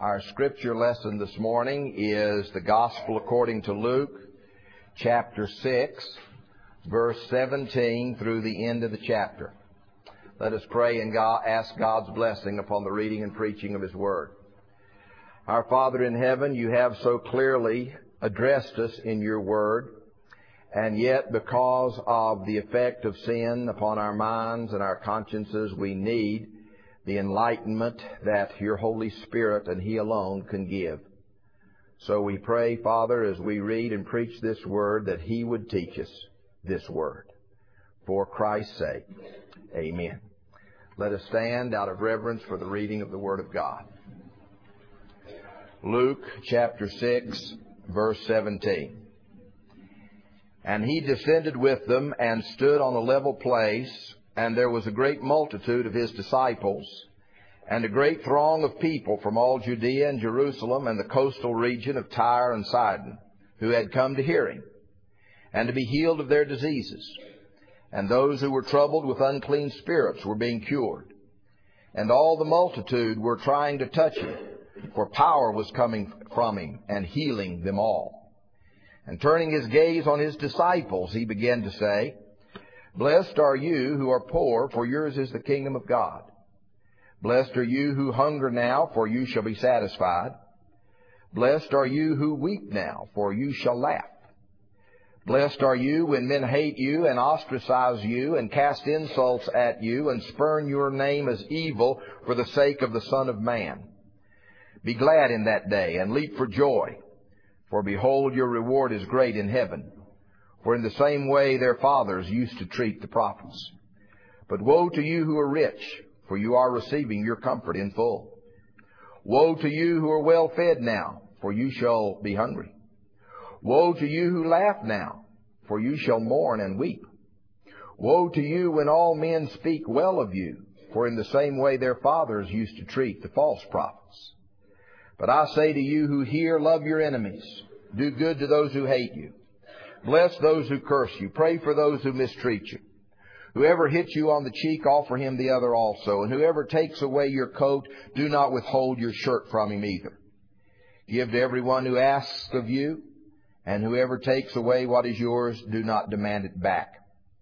Our scripture lesson this morning is the Gospel according to Luke, chapter 6, verse 17 through the end of the chapter. Let us pray and ask God's blessing upon the reading and preaching of His Word. Our Father in heaven, You have so clearly addressed us in Your Word, and yet because of the effect of sin upon our minds and our consciences, we need the enlightenment that Your Holy Spirit and He alone can give. So we pray, Father, as we read and preach this Word, that He would teach us this Word. For Christ's sake, amen. Let us stand out of reverence for the reading of the Word of God. Luke chapter 6, verse 17. And He descended with them and stood on a level place, and there was a great multitude of His disciples, and a great throng of people from all Judea and Jerusalem and the coastal region of Tyre and Sidon, who had come to hear Him, and to be healed of their diseases. And those who were troubled with unclean spirits were being cured. And all the multitude were trying to touch Him, for power was coming from Him and healing them all. And turning His gaze on His disciples, He began to say, Blessed are you who are poor, for yours is the kingdom of God. Blessed are you who hunger now, for you shall be satisfied. Blessed are you who weep now, for you shall laugh. Blessed are you when men hate you and ostracize you and cast insults at you and spurn your name as evil for the sake of the Son of Man. Be glad in that day and leap for joy, for behold, your reward is great in heaven. For in the same way their fathers used to treat the prophets. But woe to you who are rich, for you are receiving your comfort in full. Woe to you who are well fed now, for you shall be hungry. Woe to you who laugh now, for you shall mourn and weep. Woe to you when all men speak well of you, for in the same way their fathers used to treat the false prophets. But I say to you who hear, love your enemies, do good to those who hate you. Bless those who curse you. Pray for those who mistreat you. Whoever hits you on the cheek, offer him the other also. And whoever takes away your coat, do not withhold your shirt from him either. Give to everyone who asks of you, and whoever takes away what is yours, do not demand it back.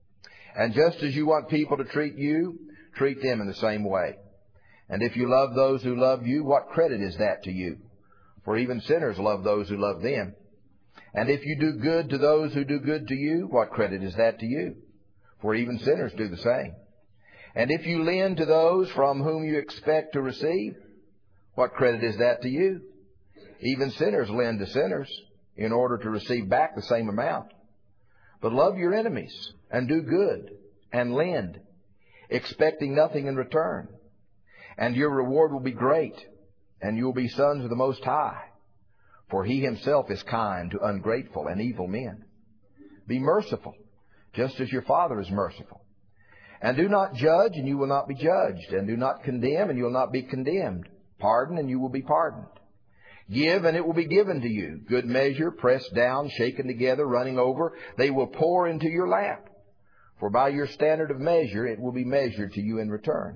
And just as you want people to treat you, treat them in the same way. And if you love those who love you, what credit is that to you? For even sinners love those who love them. And if you do good to those who do good to you, what credit is that to you? For even sinners do the same. And if you lend to those from whom you expect to receive, what credit is that to you? Even sinners lend to sinners in order to receive back the same amount. But love your enemies and do good and lend, expecting nothing in return. And your reward will be great, and you will be sons of the Most High. For He Himself is kind to ungrateful and evil men. Be merciful, just as your Father is merciful. And do not judge, and you will not be judged. And do not condemn, and you will not be condemned. Pardon, and you will be pardoned. Give, and it will be given to you. Good measure, pressed down, shaken together, running over, they will pour into your lap. For by your standard of measure it will be measured to you in return.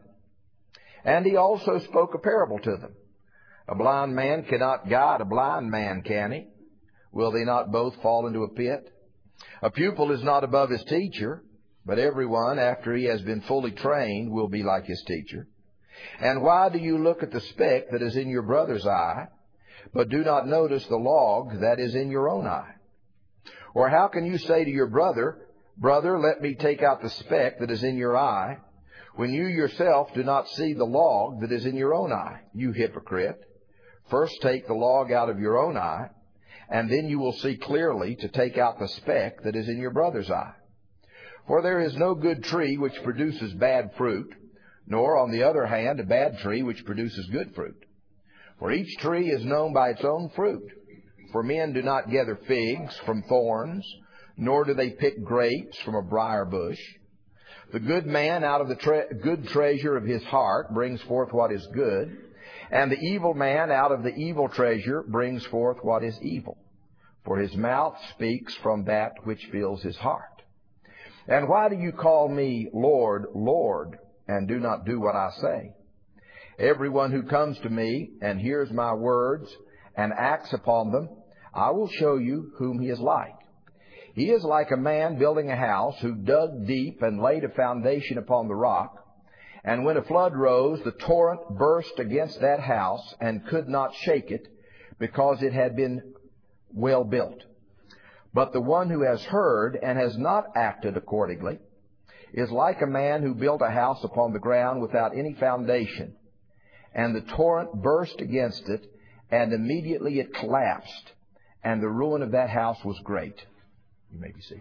And He also spoke a parable to them. A blind man cannot guide a blind man, can he? Will they not both fall into a pit? A pupil is not above his teacher, but everyone, after he has been fully trained, will be like his teacher. And why do you look at the speck that is in your brother's eye, but do not notice the log that is in your own eye? Or how can you say to your brother, Brother, let me take out the speck that is in your eye, when you yourself do not see the log that is in your own eye? You hypocrite! First take the log out of your own eye, and then you will see clearly to take out the speck that is in your brother's eye. For there is no good tree which produces bad fruit, nor, on the other hand, a bad tree which produces good fruit. For each tree is known by its own fruit. For men do not gather figs from thorns, nor do they pick grapes from a briar bush. The good man out of the good treasure of his heart brings forth what is good, and the evil man out of the evil treasure brings forth what is evil. For his mouth speaks from that which fills his heart. And why do you call me Lord, Lord, and do not do what I say? Everyone who comes to me and hears my words and acts upon them, I will show you whom he is like. He is like a man building a house who dug deep and laid a foundation upon the rock. And when a flood rose, the torrent burst against that house and could not shake it, because it had been well built. But the one who has heard and has not acted accordingly is like a man who built a house upon the ground without any foundation. And the torrent burst against it, and immediately it collapsed, and the ruin of that house was great. You may be seated.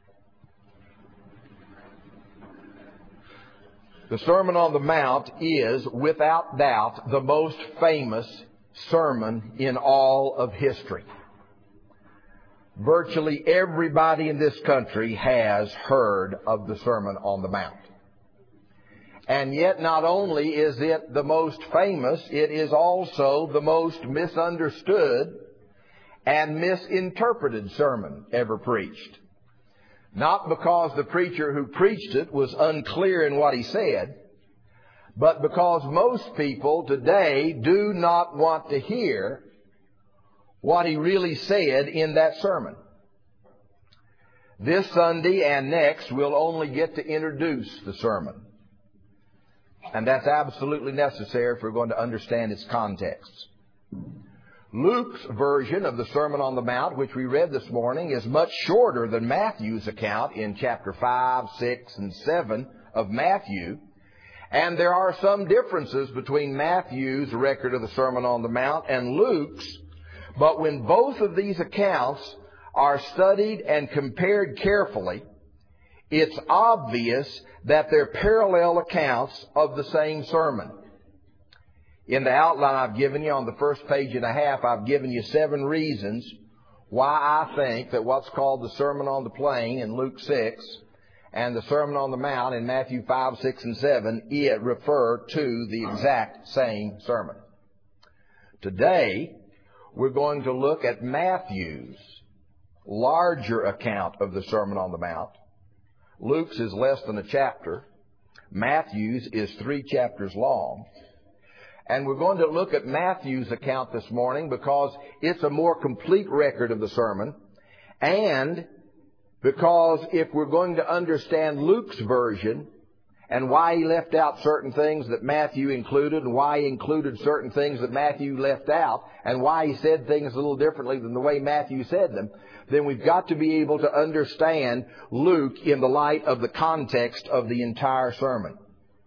The Sermon on the Mount is, without doubt, the most famous sermon in all of history. Virtually everybody in this country has heard of the Sermon on the Mount. And yet not only is it the most famous, it is also the most misunderstood and misinterpreted sermon ever preached. Not because the preacher who preached it was unclear in what he said, but because most people today do not want to hear what he really said in that sermon. This Sunday and next, we'll only get to introduce the sermon. And that's absolutely necessary if we're going to understand its context. Luke's version of the Sermon on the Mount, which we read this morning, is much shorter than Matthew's account in chapter 5, 6, and 7 of Matthew. And there are some differences between Matthew's record of the Sermon on the Mount and Luke's. But when both of these accounts are studied and compared carefully, it's obvious that they're parallel accounts of the same sermon. In the outline I've given you on the first page and a half, I've given you 7 reasons why I think that what's called the Sermon on the Plain in Luke 6 and the Sermon on the Mount in Matthew 5, 6, and 7 refer to the exact same sermon. Today, we're going to look at Matthew's larger account of the Sermon on the Mount. Luke's is less than a chapter. Matthew's is 3 chapters long. And we're going to look at Matthew's account this morning because it's a more complete record of the sermon. And because if we're going to understand Luke's version and why he left out certain things that Matthew included and why he included certain things that Matthew left out and why he said things a little differently than the way Matthew said them, then we've got to be able to understand Luke in the light of the context of the entire sermon.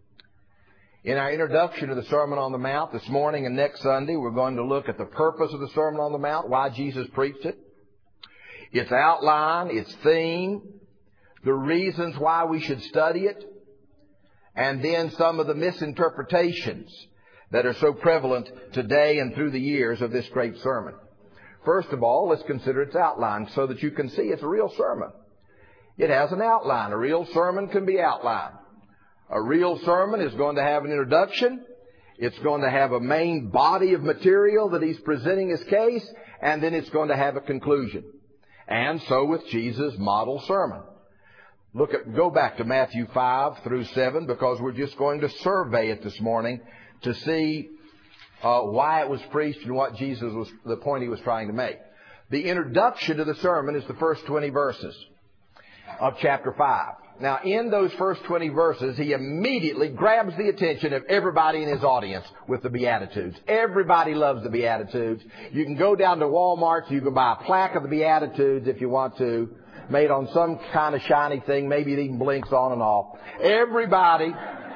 In our introduction to the Sermon on the Mount this morning and next Sunday, we're going to look at the purpose of the Sermon on the Mount, why Jesus preached it, its outline, its theme, the reasons why we should study it, and then some of the misinterpretations that are so prevalent today and through the years of this great sermon. First of all, let's consider its outline so that you can see it's a real sermon. It has an outline. A real sermon can be outlined. A real sermon is going to have an introduction. It's going to have a main body of material that he's presenting his case, and then it's going to have a conclusion. And so with Jesus' model sermon. Go back to Matthew 5 through 7 because we're just going to survey it this morning to see why it was preached and what the point he was trying to make. The introduction to the sermon is the first 20 verses of chapter 5. Now, in those first 20 verses, he immediately grabs the attention of everybody in his audience with the Beatitudes. Everybody loves the Beatitudes. You can go down to Walmart, you can buy a plaque of the Beatitudes if you want to, made on some kind of shiny thing, maybe it even blinks on and off. Everybody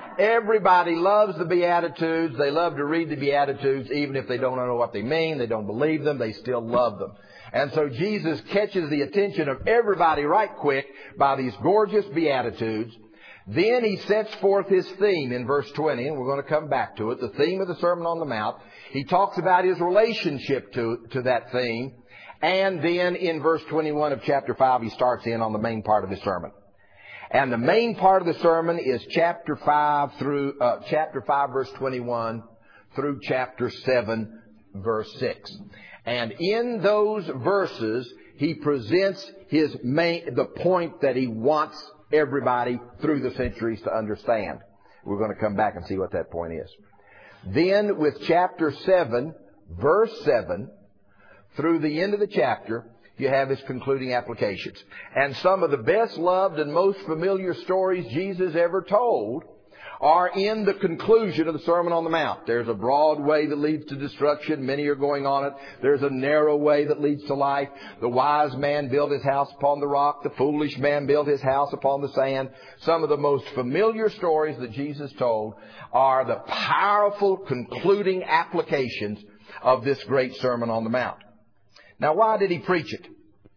loves the Beatitudes. They love to read the Beatitudes, even if they don't know what they mean, they don't believe them, they still love them. And so Jesus catches the attention of everybody right quick by these gorgeous Beatitudes. Then he sets forth his theme in verse 20, and we're going to come back to it, the theme of the Sermon on the Mount. He talks about his relationship to that theme. And then in verse 21 of chapter 5, he starts in on the main part of his sermon. And the main part of the sermon is chapter 5 verse 21 through chapter 7 verse 6. And in those verses, he presents the point that he wants everybody through the centuries to understand. We're going to come back and see what that point is. Then with chapter 7, verse 7, through the end of the chapter, you have His concluding applications. And some of the best loved and most familiar stories Jesus ever told are in the conclusion of the Sermon on the Mount. There's a broad way that leads to destruction. Many are going on it. There's a narrow way that leads to life. The wise man built his house upon the rock. The foolish man built his house upon the sand. Some of the most familiar stories that Jesus told are the powerful concluding applications of this great Sermon on the Mount. Now, why did He preach it?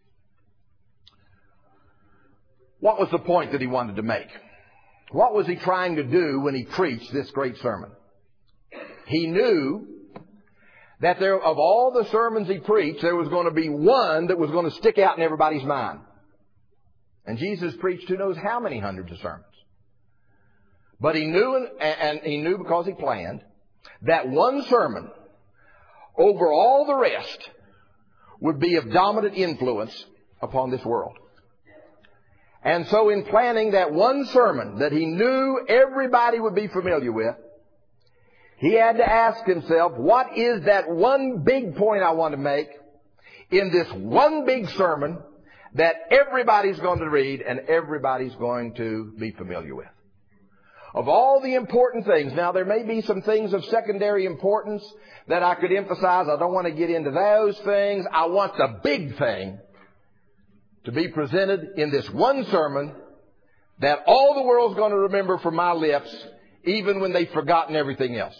What was the point that He wanted to make? What was He trying to do when He preached this great sermon? He knew that of all the sermons He preached, there was going to be one that was going to stick out in everybody's mind. And Jesus preached who knows how many hundreds of sermons. But He knew, and He knew because He planned, that one sermon over all the rest would be of dominant influence upon this world. And so in planning that one sermon that He knew everybody would be familiar with, He had to ask Himself, what is that one big point I want to make in this one big sermon that everybody's going to read and everybody's going to be familiar with? Of all the important things, now there may be some things of secondary importance that I could emphasize. I don't want to get into those things. I want the big thing to be presented in this one sermon that all the world's going to remember from my lips, even when they've forgotten everything else.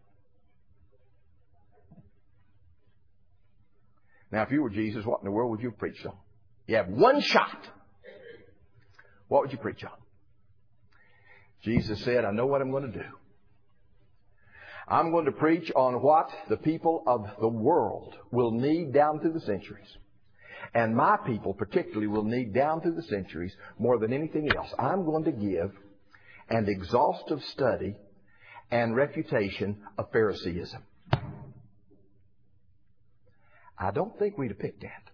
Now, if you were Jesus, what in the world would you preach on? You have one shot. What would you preach on? Jesus said, I know what I'm going to do. I'm going to preach on what the people of the world will need down through the centuries. And my people particularly will need down through the centuries more than anything else. I'm going to give an exhaustive study and refutation of Phariseeism. I don't think we'd have picked that.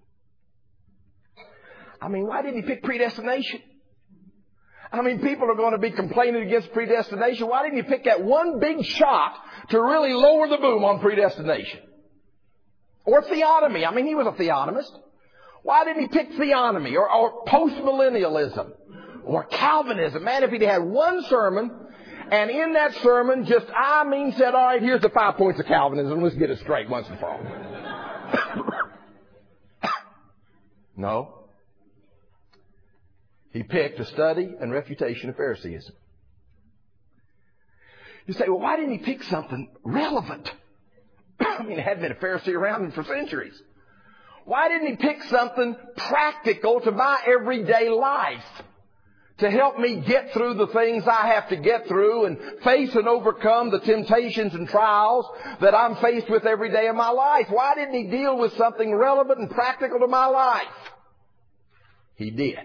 I mean, why didn't He pick predestination? I mean, people are going to be complaining against predestination. Why didn't He pick that one big shot to really lower the boom on predestination? Or theonomy. I mean, He was a theonomist. Why didn't He pick theonomy or postmillennialism or Calvinism? Man, if He'd had one sermon, and in that sermon just, said, all right, here's the 5 points of Calvinism. Let's get it straight once and for all. No. He picked a study and refutation of Phariseeism. You say, well, why didn't He pick something relevant? I mean, there hadn't been a Pharisee around for centuries. Why didn't He pick something practical to my everyday life to help me get through the things I have to get through and face and overcome the temptations and trials that I'm faced with every day of my life? Why didn't He deal with something relevant and practical to my life? He did.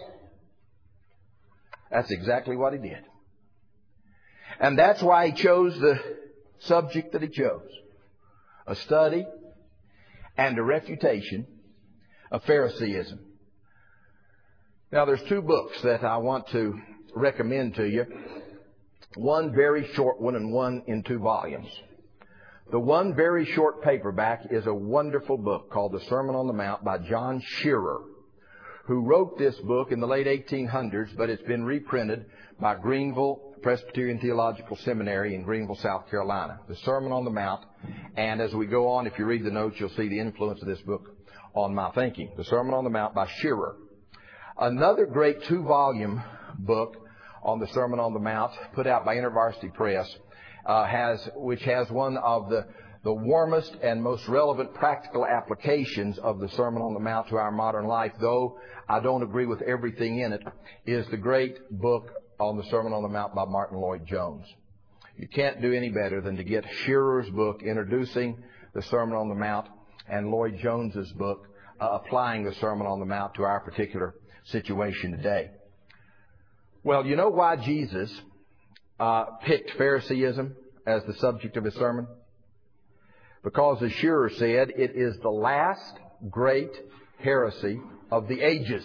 That's exactly what He did. And that's why He chose the subject that He chose. A study and a refutation of Phariseeism. Now, there's 2 books that I want to recommend to you. One very short one and one in 2 volumes. The one very short paperback is a wonderful book called The Sermon on the Mount by John Shearer, who wrote this book in the late 1800s, but it's been reprinted by Greenville Presbyterian Theological Seminary in Greenville, South Carolina. The Sermon on the Mount. And as we go on, if you read the notes, you'll see the influence of this book on my thinking. The Sermon on the Mount by Shearer. Another great 2-volume book on the Sermon on the Mount, put out by InterVarsity Press, which has one of the warmest and most relevant practical applications of the Sermon on the Mount to our modern life, though I don't agree with everything in it, is the great book on the Sermon on the Mount by Martin Lloyd-Jones. You can't do any better than to get Shearer's book introducing the Sermon on the Mount and Lloyd-Jones's book applying the Sermon on the Mount to our particular situation today. Well, you know why Jesus picked Phariseeism as the subject of His sermon? Because, as Shearer said, it is the last great heresy of the ages.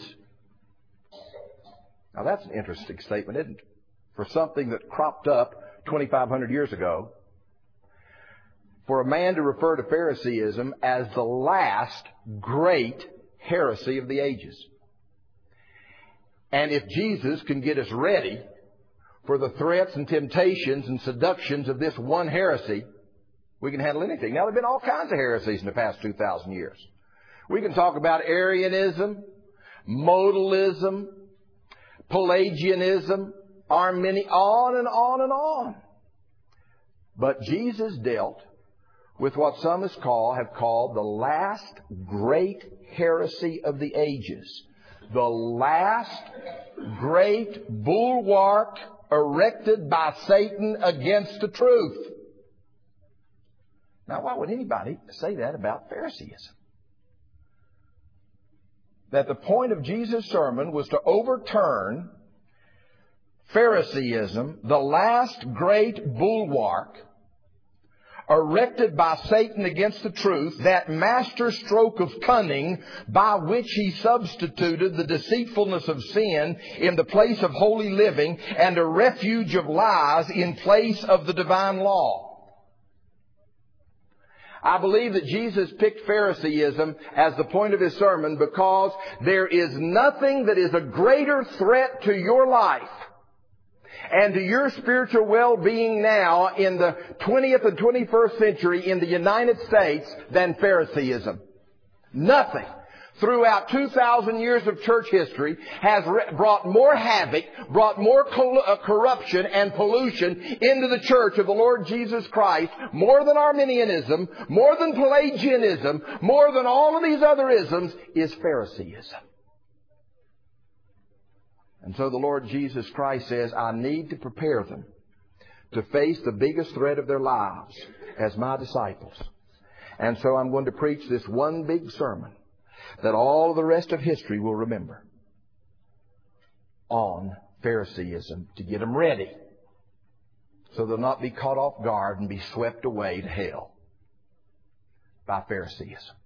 Now, that's an interesting statement, isn't it? For something that cropped up 2,500 years ago for a man to refer to Phariseeism as the last great heresy of the ages. And if Jesus can get us ready for the threats and temptations and seductions of this one heresy, we can handle anything. Now, there have been all kinds of heresies in the past 2,000 years. We can talk about Arianism, modalism, Pelagianism, Arminian, on and on and on. But Jesus dealt with what some have called the last great heresy of the ages. The last great bulwark erected by Satan against the truth. Now, why would anybody say that about Phariseeism? That the point of Jesus' sermon was to overturn Phariseeism, the last great bulwark erected by Satan against the truth, that master stroke of cunning by which he substituted the deceitfulness of sin in the place of holy living and a refuge of lies in place of the divine law. I believe that Jesus picked Phariseeism as the point of His sermon because there is nothing that is a greater threat to your life and to your spiritual well-being now in the 20th and 21st century in the United States than Phariseeism. Nothing throughout 2,000 years of church history has brought more havoc, brought more corruption and pollution into the church of the Lord Jesus Christ, more than Arminianism, more than Pelagianism, more than all of these other isms, is Phariseeism. And so the Lord Jesus Christ says, I need to prepare them to face the biggest threat of their lives as my disciples. And so I'm going to preach this one big sermon that all of the rest of history will remember on Phariseeism to get them ready so they'll not be caught off guard and be swept away to hell by Phariseeism.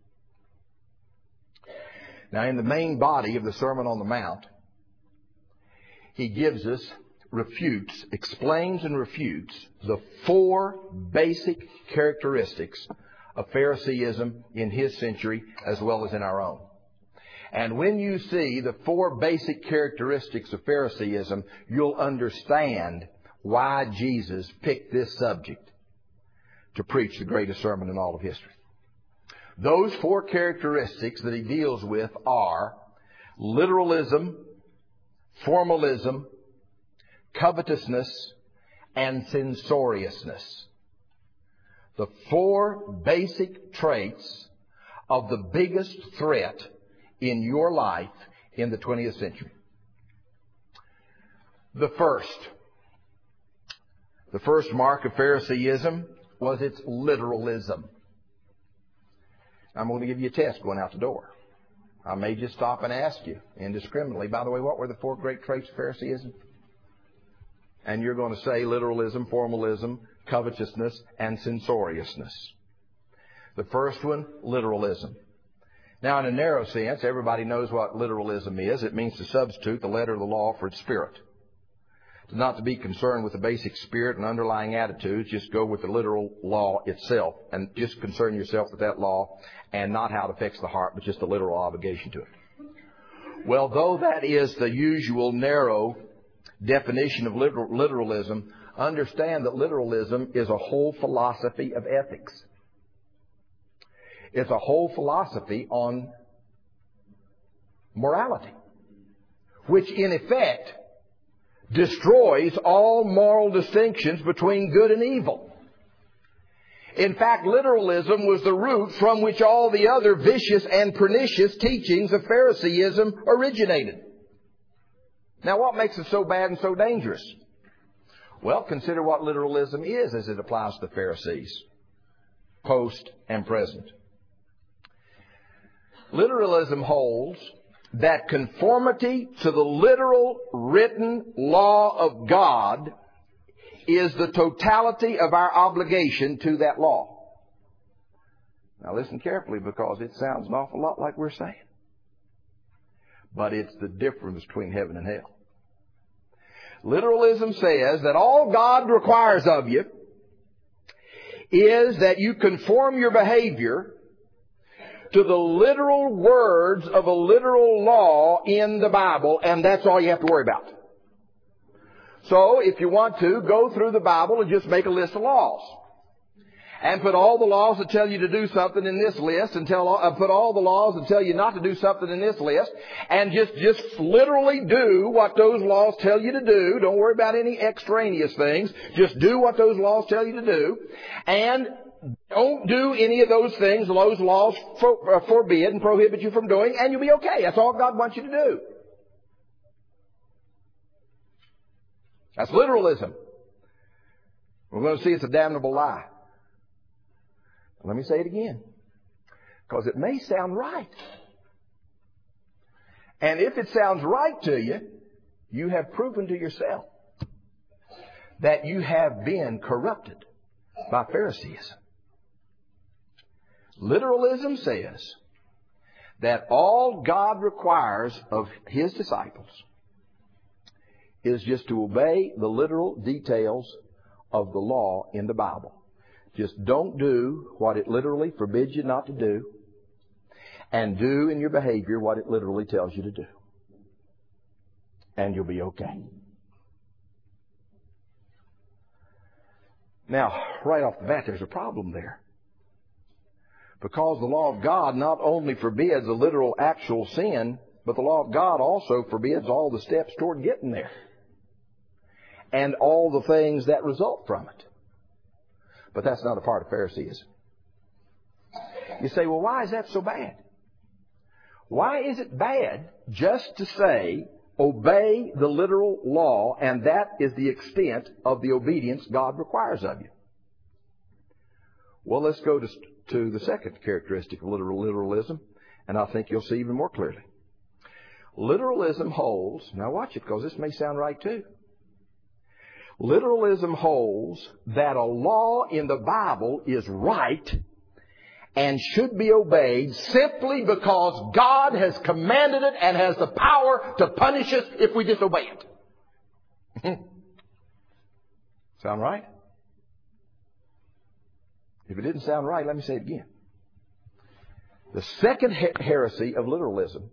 Now, in the main body of the Sermon on the Mount, He gives us, explains and refutes the four basic characteristics of Phariseeism in His century as well as in our own. And when you see the four basic characteristics of Phariseeism, you'll understand why Jesus picked this subject to preach the greatest sermon in all of history. Those four characteristics that He deals with are literalism, formalism, covetousness, and censoriousness. The four basic traits of the biggest threat in your life in the 20th century. The first mark of Phariseeism was its literalism. I'm going to give you a test going out the door. I may just stop and ask you indiscriminately, by the way, what were the four great traits of Phariseeism? And you're going to say literalism, formalism, covetousness, and censoriousness. The first one, literalism. Now, in a narrow sense, everybody knows what literalism is. It means to substitute the letter of the law for its spirit. Not to be concerned with the basic spirit and underlying attitudes, just go with the literal law itself and just concern yourself with that law and not how it affects the heart, but just the literal obligation to it. Well, though that is the usual narrow definition of literalism, understand that literalism is a whole philosophy of ethics. It's a whole philosophy on morality, which in effect destroys all moral distinctions between good and evil. In fact, literalism was the root from which all the other vicious and pernicious teachings of Phariseeism originated. Now, what makes it so bad and so dangerous? Well, consider what literalism is as it applies to the Pharisees, post and present. Literalism holds that conformity to the literal written law of God is the totality of our obligation to that law. Now listen carefully, because it sounds an awful lot like we're saying. But it's the difference between heaven and hell. Literalism says that all God requires of you is that you conform your behavior to the literal words of a literal law in the Bible, and that's all you have to worry about. So, if you want to, go through the Bible and just make a list of laws. And put all the laws that tell you to do something in this list, and put all the laws that tell you not to do something in this list, and just literally do what those laws tell you to do. Don't worry about any extraneous things. Just do what those laws tell you to do. And don't do any of those things those laws forbid and prohibit you from doing, and you'll be okay. That's all God wants you to do. That's literalism. We're going to see it's a damnable lie. Let me say it again, because it may sound right. And if it sounds right to you, you have proven to yourself that you have been corrupted by Phariseeism. Literalism says that all God requires of His disciples is just to obey the literal details of the law in the Bible. Just don't do what it literally forbids you not to do, and do in your behavior what it literally tells you to do. And you'll be okay. Now, right off the bat, there's a problem there. Because the law of God not only forbids a literal actual sin, but the law of God also forbids all the steps toward getting there. And all the things that result from it. But that's not a part of Phariseeism. You say, well, why is that so bad? Why is it bad just to say, obey the literal law, and that is the extent of the obedience God requires of you? Well, let's go to the second characteristic of literalism, and I think you'll see even more clearly. Literalism holds, now watch it, because this may sound right too. Literalism holds that a law in the Bible is right and should be obeyed simply because God has commanded it and has the power to punish us if we disobey it. Sound right? If it didn't sound right, let me say it again. The second heresy of literalism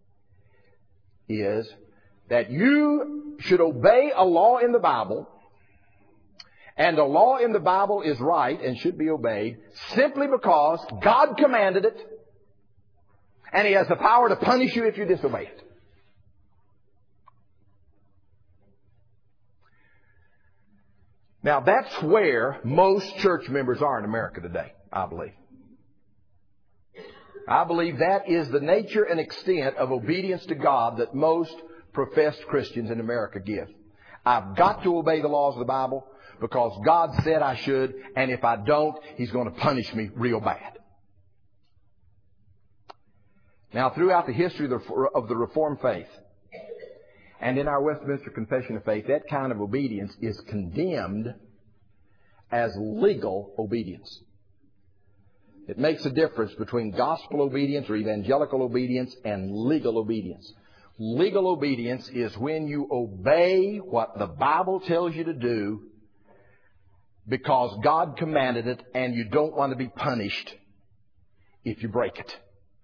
is that you should obey a law in the Bible, and a law in the Bible is right and should be obeyed simply because God commanded it, and He has the power to punish you if you disobey it. Now, that's where most church members are in America today, I believe. I believe that is the nature and extent of obedience to God that most professed Christians in America give. I've got to obey the laws of the Bible because God said I should, and if I don't, He's going to punish me real bad. Now, throughout the history of the Reformed faith, and in our Westminster Confession of Faith, that kind of obedience is condemned as legal obedience. It makes a difference between gospel obedience or evangelical obedience and legal obedience. Legal obedience is when you obey what the Bible tells you to do because God commanded it and you don't want to be punished if you break it.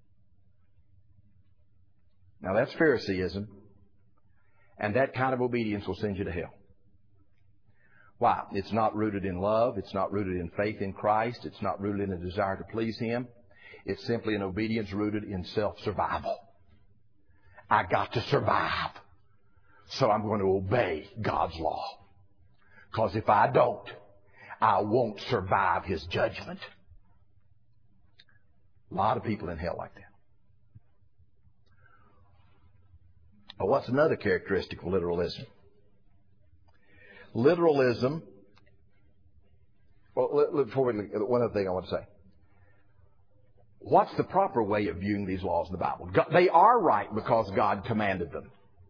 Now that's Phariseeism, and that kind of obedience will send you to hell. Why? It's not rooted in love. It's not rooted in faith in Christ. It's not rooted in a desire to please Him. It's simply an obedience rooted in self-survival. I got to survive, so I'm going to obey God's law. Because if I don't, I won't survive His judgment. A lot of people in hell like that. But what's another characteristic of literalism? Literalism, well, before we look, one other thing I want to say. What's the proper way of viewing these laws in the Bible? They are right because God commanded them.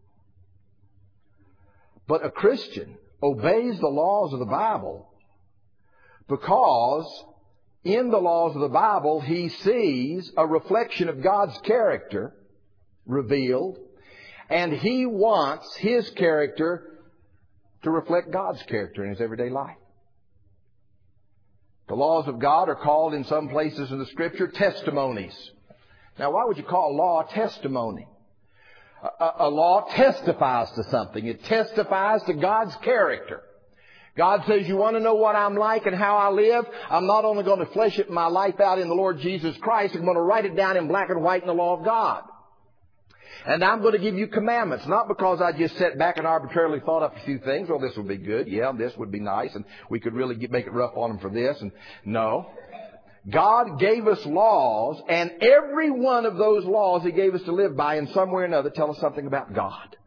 But a Christian obeys the laws of the Bible because in the laws of the Bible he sees a reflection of God's character revealed, and he wants his character to reflect God's character in his everyday life. The laws of God are called in some places in the Scripture testimonies. Now, why would you call a law a testimony? A law testifies to something. It testifies to God's character. God says, you want to know what I'm like and how I live? I'm not only going to flesh it my life out in the Lord Jesus Christ, I'm going to write it down in black and white in the law of God. And I'm going to give you commandments, not because I just sat back and arbitrarily thought up a few things. Well, this would be good. Yeah, this would be nice. And we could really make it rough on them for this. And no. God gave us laws, and every one of those laws He gave us to live by in some way or another tell us something about God.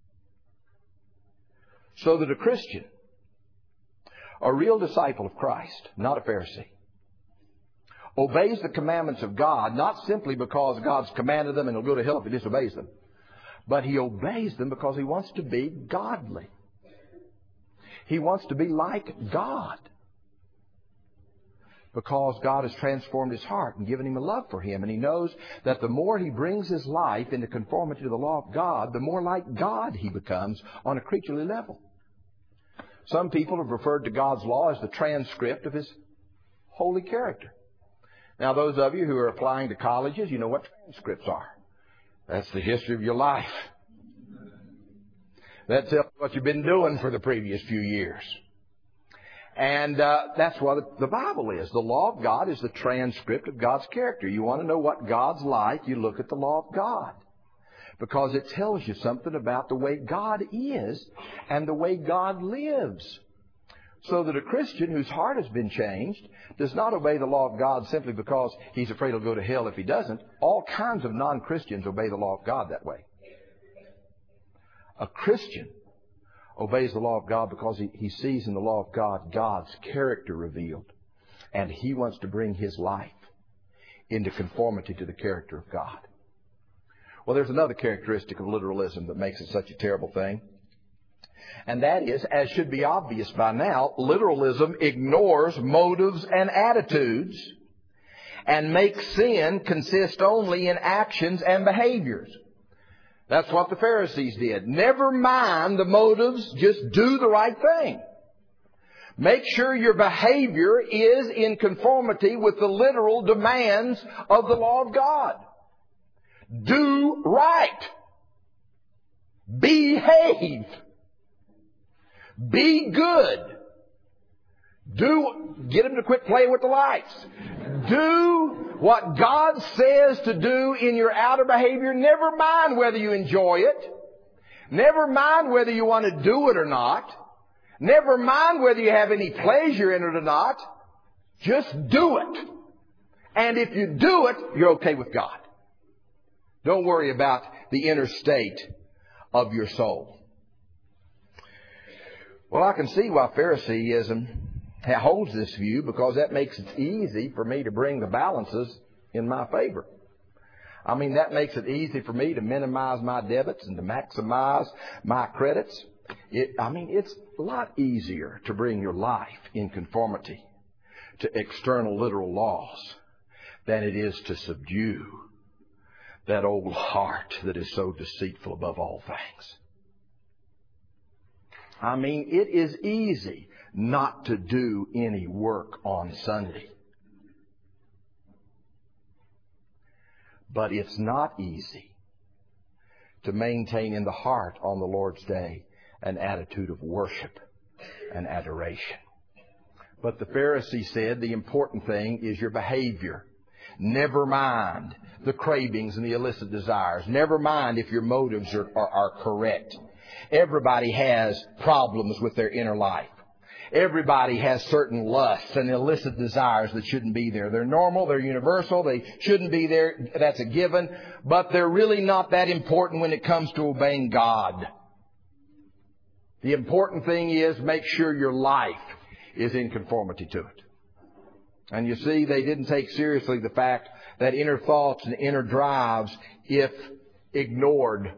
So that a Christian, a real disciple of Christ, not a Pharisee, obeys the commandments of God, not simply because God's commanded them and he'll go to hell if he disobeys them, but he obeys them because he wants to be godly. He wants to be like God. Because God has transformed his heart and given him a love for Him. And he knows that the more he brings his life into conformity to the law of God, the more like God he becomes on a creaturely level. Some people have referred to God's law as the transcript of His holy character. Now, those of you who are applying to colleges, you know what transcripts are. That's the history of your life. That tells what you've been doing for the previous few years. And that's what the Bible is. The law of God is the transcript of God's character. You want to know what God's like, you look at the law of God. Because it tells you something about the way God is and the way God lives. So that a Christian whose heart has been changed does not obey the law of God simply because he's afraid he'll go to hell if he doesn't. All kinds of non-Christians obey the law of God that way. A Christian obeys the law of God because he sees in the law of God God's character revealed. And he wants to bring his life into conformity to the character of God. Well, there's another characteristic of literalism that makes it such a terrible thing. And that is, as should be obvious by now, literalism ignores motives and attitudes and makes sin consist only in actions and behaviors. That's what the Pharisees did. Never mind the motives, just do the right thing. Make sure your behavior is in conformity with the literal demands of the law of God. Do right. Behave. Be good. Get them to quit playing with the lights. Do what God says to do in your outer behavior. Never mind whether you enjoy it. Never mind whether you want to do it or not. Never mind whether you have any pleasure in it or not. Just do it. And if you do it, you're okay with God. Don't worry about the inner state of your soul. Well, I can see why Phariseeism holds this view, because that makes it easy for me to bring the balances in my favor. I mean, that makes it easy for me to minimize my debits and to maximize my credits. It's a lot easier to bring your life in conformity to external literal laws than it is to subdue that old heart that is so deceitful above all things. I mean, it is easy not to do any work on Sunday. But it's not easy to maintain in the heart on the Lord's Day an attitude of worship and adoration. But the Pharisee said the important thing is your behavior. Never mind the cravings and the illicit desires. Never mind if your motives are correct. Everybody has problems with their inner life. Everybody has certain lusts and illicit desires that shouldn't be there. They're normal, they're universal, they shouldn't be there, that's a given. But they're really not that important when it comes to obeying God. The important thing is make sure your life is in conformity to it. And you see, they didn't take seriously the fact that inner thoughts and inner drives, if ignored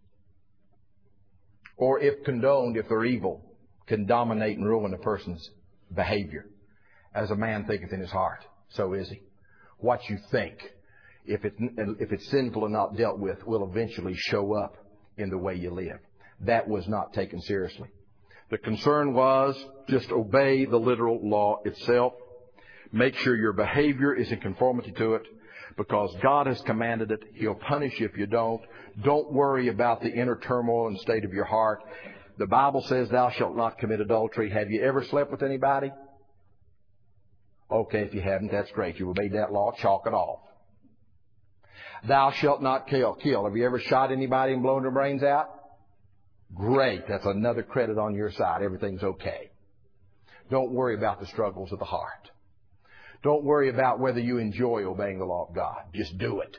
or if condoned, if they're evil, can dominate and ruin a person's behavior. As a man thinketh in his heart, so is he. What you think, if it's sinful and not dealt with, will eventually show up in the way you live. That was not taken seriously. The concern was just obey the literal law itself. Make sure your behavior is in conformity to it, because God has commanded it. He'll punish you if you don't. Don't worry about the inner turmoil and state of your heart. The Bible says, thou shalt not commit adultery. Have you ever slept with anybody? Okay, if you haven't, that's great. You obeyed that law, chalk it off. Thou shalt not kill. Have you ever shot anybody and blown their brains out? Great. That's another credit on your side. Everything's okay. Don't worry about the struggles of the heart. Don't worry about whether you enjoy obeying the law of God. Just do it.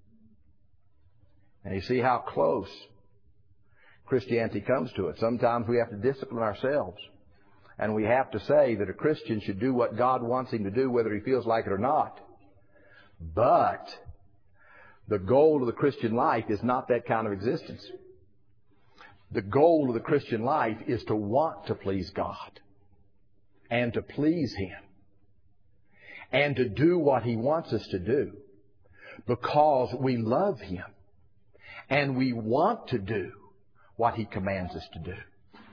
And you see how close Christianity comes to it. Sometimes we have to discipline ourselves. And we have to say that a Christian should do what God wants him to do, whether he feels like it or not. But the goal of the Christian life is not that kind of existence. The goal of the Christian life is to want to please God and to please Him and to do what He wants us to do because we love Him and we want to do what He commands us to do.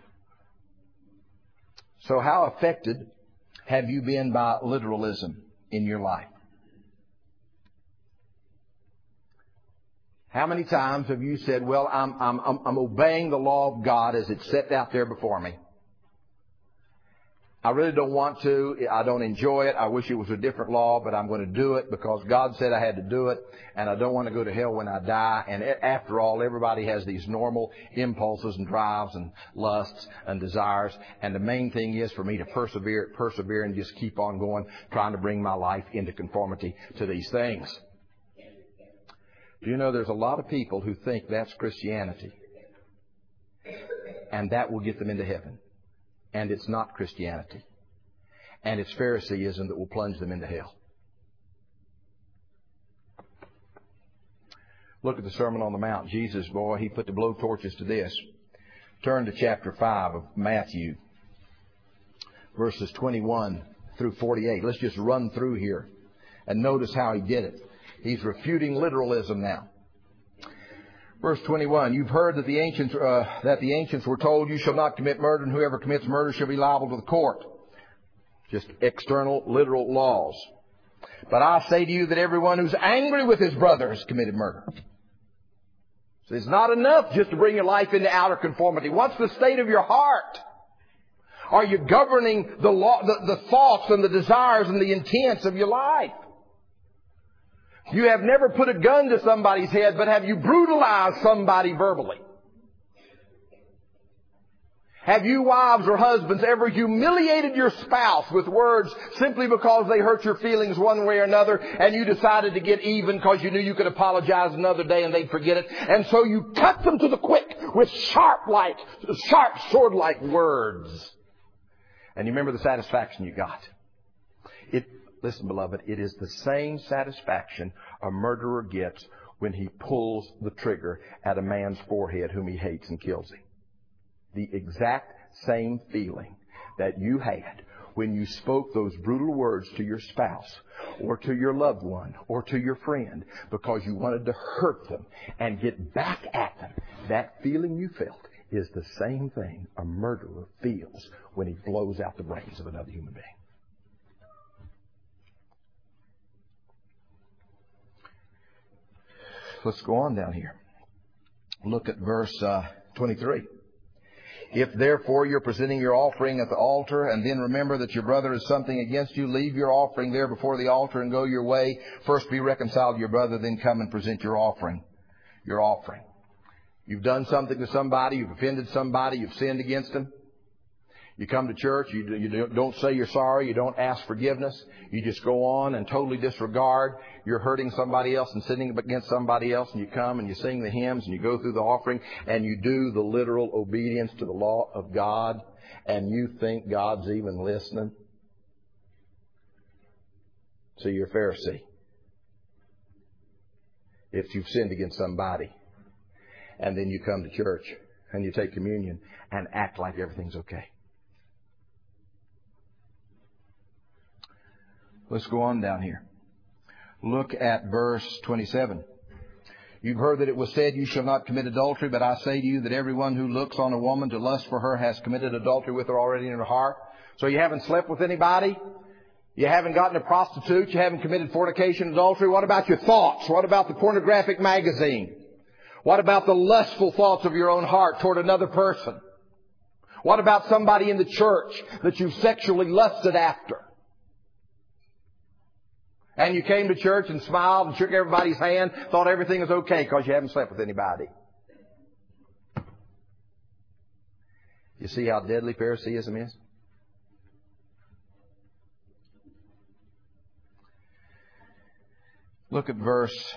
So how affected have you been by literalism in your life? How many times have you said, well, I'm obeying the law of God as it's set out there before me. I really don't want to. I don't enjoy it. I wish it was a different law, but I'm going to do it because God said I had to do it, and I don't want to go to hell when I die. And after all, everybody has these normal impulses and drives and lusts and desires. And the main thing is for me to persevere and just keep on going, trying to bring my life into conformity to these things. Do you know there's a lot of people who think that's Christianity, and that will get them into heaven. And it's not Christianity. And it's Phariseeism that will plunge them into hell. Look at the Sermon on the Mount. Jesus, boy, He put the blowtorches to this. Turn to chapter 5 of Matthew, verses 21 through 48. Let's just run through here and notice how He did it. He's refuting literalism now. Verse 21, you've heard that the ancients were told, you shall not commit murder, and whoever commits murder shall be liable to the court. Just external, literal laws. But I say to you that everyone who's angry with his brother has committed murder. So it's not enough just to bring your life into outer conformity. What's the state of your heart? Are you governing the thoughts and the desires and the intents of your life? You have never put a gun to somebody's head, but have you brutalized somebody verbally? Have you, wives or husbands, ever humiliated your spouse with words simply because they hurt your feelings one way or another, and you decided to get even because you knew you could apologize another day and they'd forget it, and so you cut them to the quick with sharp sword-like words? And you remember the satisfaction you got. Listen, beloved, it is the same satisfaction a murderer gets when he pulls the trigger at a man's forehead whom he hates and kills him. The exact same feeling that you had when you spoke those brutal words to your spouse or to your loved one or to your friend because you wanted to hurt them and get back at them. That feeling you felt is the same thing a murderer feels when he blows out the brains of another human being. Let's go on down here. Look at verse 23. If therefore you're presenting your offering at the altar and then remember that your brother has something against you, leave your offering there before the altar and go your way. First be reconciled to your brother, then come and present your offering. Your offering. You've done something to somebody, you've offended somebody, you've sinned against them. You come to church, you don't say you're sorry, you don't ask forgiveness. You just go on and totally disregard. You're hurting somebody else and sinning against somebody else, and you come and you sing the hymns and you go through the offering and you do the literal obedience to the law of God, and you think God's even listening. So you're a Pharisee. If you've sinned against somebody, and then you come to church and you take communion and act like everything's okay. Let's go on down here. Look at verse 27. You've heard that it was said, you shall not commit adultery, but I say to you that everyone who looks on a woman to lust for her has committed adultery with her already in her heart. So you haven't slept with anybody? You haven't gotten a prostitute. You haven't committed fornication, adultery. What about your thoughts? What about the pornographic magazine? What about the lustful thoughts of your own heart toward another person? What about somebody in the church that you've sexually lusted after? And you came to church and smiled and shook everybody's hand, thought everything was okay because you haven't slept with anybody. You see how deadly Phariseeism is? Look at verse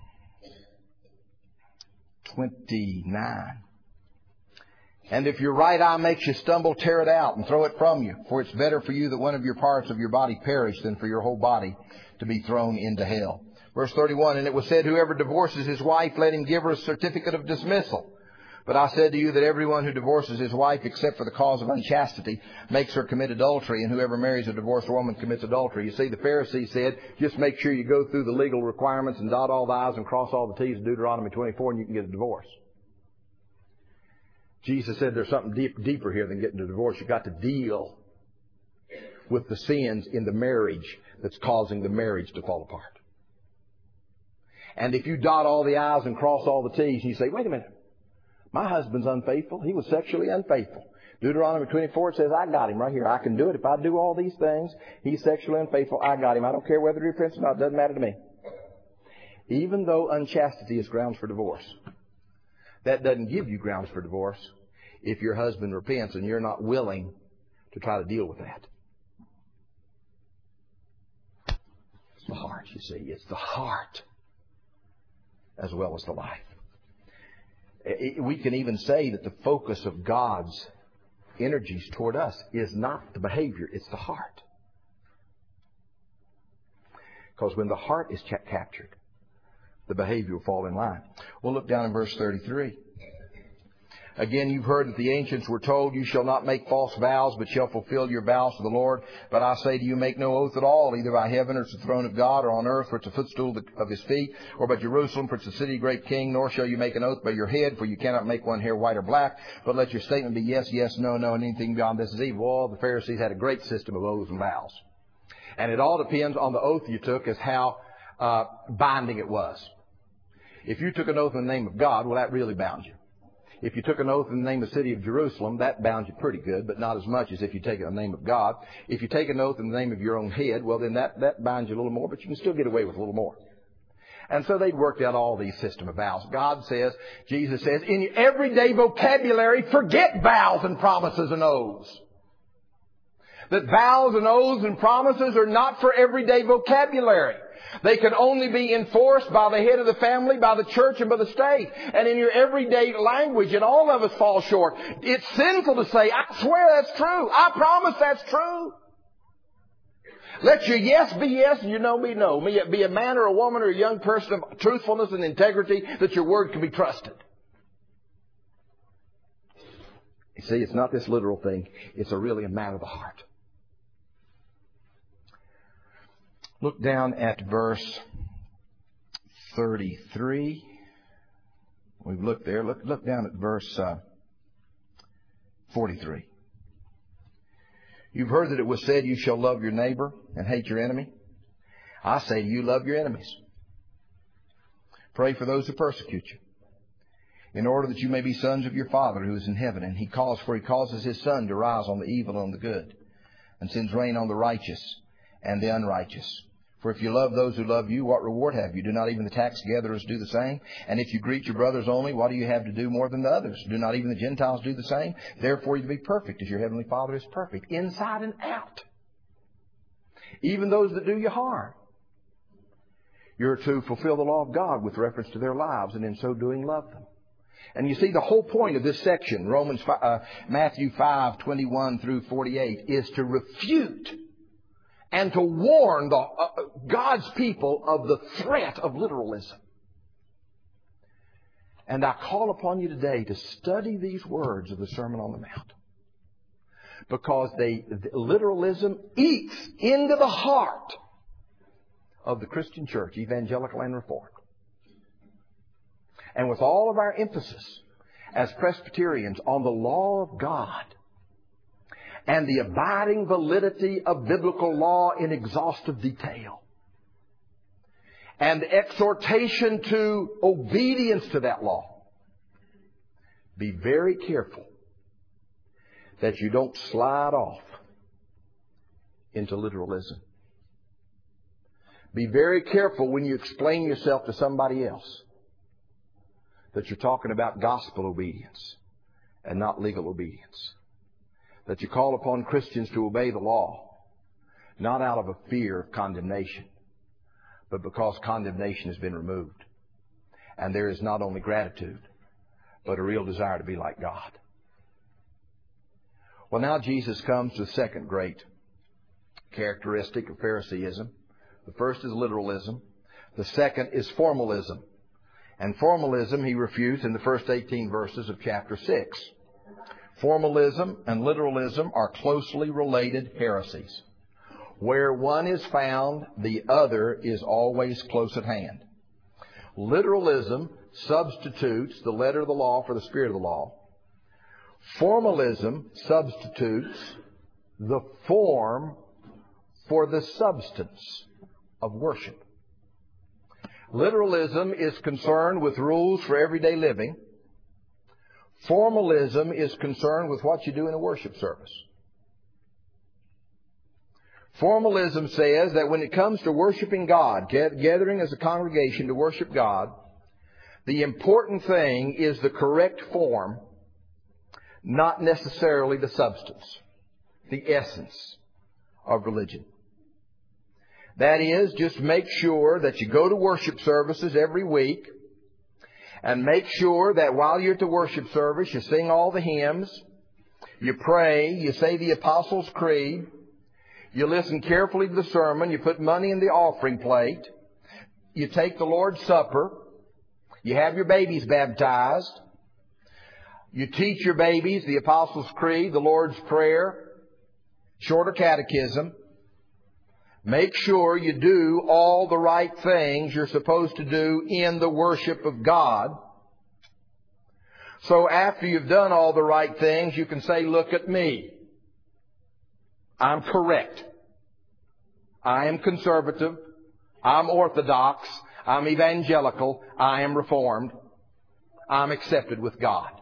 29. And if your right eye makes you stumble, tear it out and throw it from you. For it's better for you that one of your parts of your body perish than for your whole body to be thrown into hell. Verse 31, and it was said, whoever divorces his wife, let him give her a certificate of dismissal. But I said to you that everyone who divorces his wife except for the cause of unchastity makes her commit adultery, and whoever marries a divorced woman commits adultery. You see, the Pharisees said, just make sure you go through the legal requirements and dot all the I's and cross all the T's in Deuteronomy 24 and you can get a divorce. Jesus said there's something deeper here than getting a divorce. You've got to deal with the sins in the marriage that's causing the marriage to fall apart. And if you dot all the I's and cross all the T's, you say, wait a minute. My husband's unfaithful. He was sexually unfaithful. Deuteronomy 24 says, I got him right here. I can do it. If I do all these things, he's sexually unfaithful. I got him. I don't care whether he repents or not. It doesn't matter to me. Even though unchastity is grounds for divorce, that doesn't give you grounds for divorce if your husband repents and you're not willing to try to deal with that. It's the heart, you see. It's the heart as well as the life. We can even say that the focus of God's energies toward us is not the behavior, it's the heart. Because when the heart is captured, the behavior will fall in line. We'll look down in verse 33. Again, you've heard that the ancients were told, you shall not make false vows, but shall fulfill your vows to the Lord. But I say to you, make no oath at all, either by heaven, or it's the throne of God, or on earth, for it's the footstool of his feet, or by Jerusalem, for it's the city of great king, nor shall you make an oath by your head, for you cannot make one hair white or black, but let your statement be yes, yes, no, no, and anything beyond this is evil. All the Pharisees had a great system of oaths and vows. And it all depends on the oath you took as how binding it was. If you took an oath in the name of God, well, that really bound you. If you took an oath in the name of the city of Jerusalem, that bound you pretty good, but not as much as if you take it in the name of God. If you take an oath in the name of your own head, well, then that binds you a little more, but you can still get away with a little more. And so they'd worked out all these system of vows. God says, Jesus says, in your everyday vocabulary, forget vows and promises and oaths. That vows and oaths and promises are not for everyday vocabulary. They can only be enforced by the head of the family, by the church, and by the state. And in your everyday language, and all of us fall short, it's sinful to say, I swear that's true. I promise that's true. Let your yes be yes and your no be no. Be a man or a woman or a young person of truthfulness and integrity, that your word can be trusted. You see, it's not this literal thing. It's really a matter of the heart. Look down at verse 33. We've looked there. Look down at verse 43. You've heard that it was said, you shall love your neighbor and hate your enemy. I say to you, love your enemies. Pray for those who persecute you, in order that you may be sons of your Father who is in heaven. And He causes His sun to rise on the evil and on the good, and sends rain on the righteous and the unrighteous. For if you love those who love you, what reward have you? Do not even the tax gatherers do the same? And if you greet your brothers only, what do you have to do more than the others? Do not even the Gentiles do the same? Therefore you be perfect, as your heavenly Father is perfect, inside and out. Even those that do you harm. You're to fulfill the law of God with reference to their lives, and in so doing love them. And you see, the whole point of this section, Matthew 5:21 through 48, is to refute and to warn God's people of the threat of literalism. And I call upon you today to study these words of the Sermon on the Mount. Because literalism eats into the heart of the Christian church, evangelical and reformed. And with all of our emphasis as Presbyterians on the law of God, and the abiding validity of biblical law in exhaustive detail, and exhortation to obedience to that law, be very careful that you don't slide off into literalism. Be very careful when you explain yourself to somebody else that you're talking about gospel obedience and not legal obedience. That you call upon Christians to obey the law, not out of a fear of condemnation, but because condemnation has been removed. And there is not only gratitude, but a real desire to be like God. Well, now Jesus comes to the second great characteristic of Phariseeism. The first is literalism. The second is formalism. And formalism he refutes in the first 18 verses of chapter 6. Formalism and literalism are closely related heresies. Where one is found, the other is always close at hand. Literalism substitutes the letter of the law for the spirit of the law. Formalism substitutes the form for the substance of worship. Literalism is concerned with rules for everyday living. Formalism is concerned with what you do in a worship service. Formalism says that when it comes to worshiping God, gathering as a congregation to worship God, the important thing is the correct form, not necessarily the substance, the essence of religion. That is, just make sure that you go to worship services every week, and make sure that while you're at the worship service, you sing all the hymns, you pray, you say the Apostles' Creed, you listen carefully to the sermon, you put money in the offering plate, you take the Lord's Supper, you have your babies baptized, you teach your babies the Apostles' Creed, the Lord's Prayer, shorter catechism. Make sure you do all the right things you're supposed to do in the worship of God. So after you've done all the right things, you can say, look at me. I'm correct. I am conservative. I'm orthodox. I'm evangelical. I am reformed. I'm accepted with God.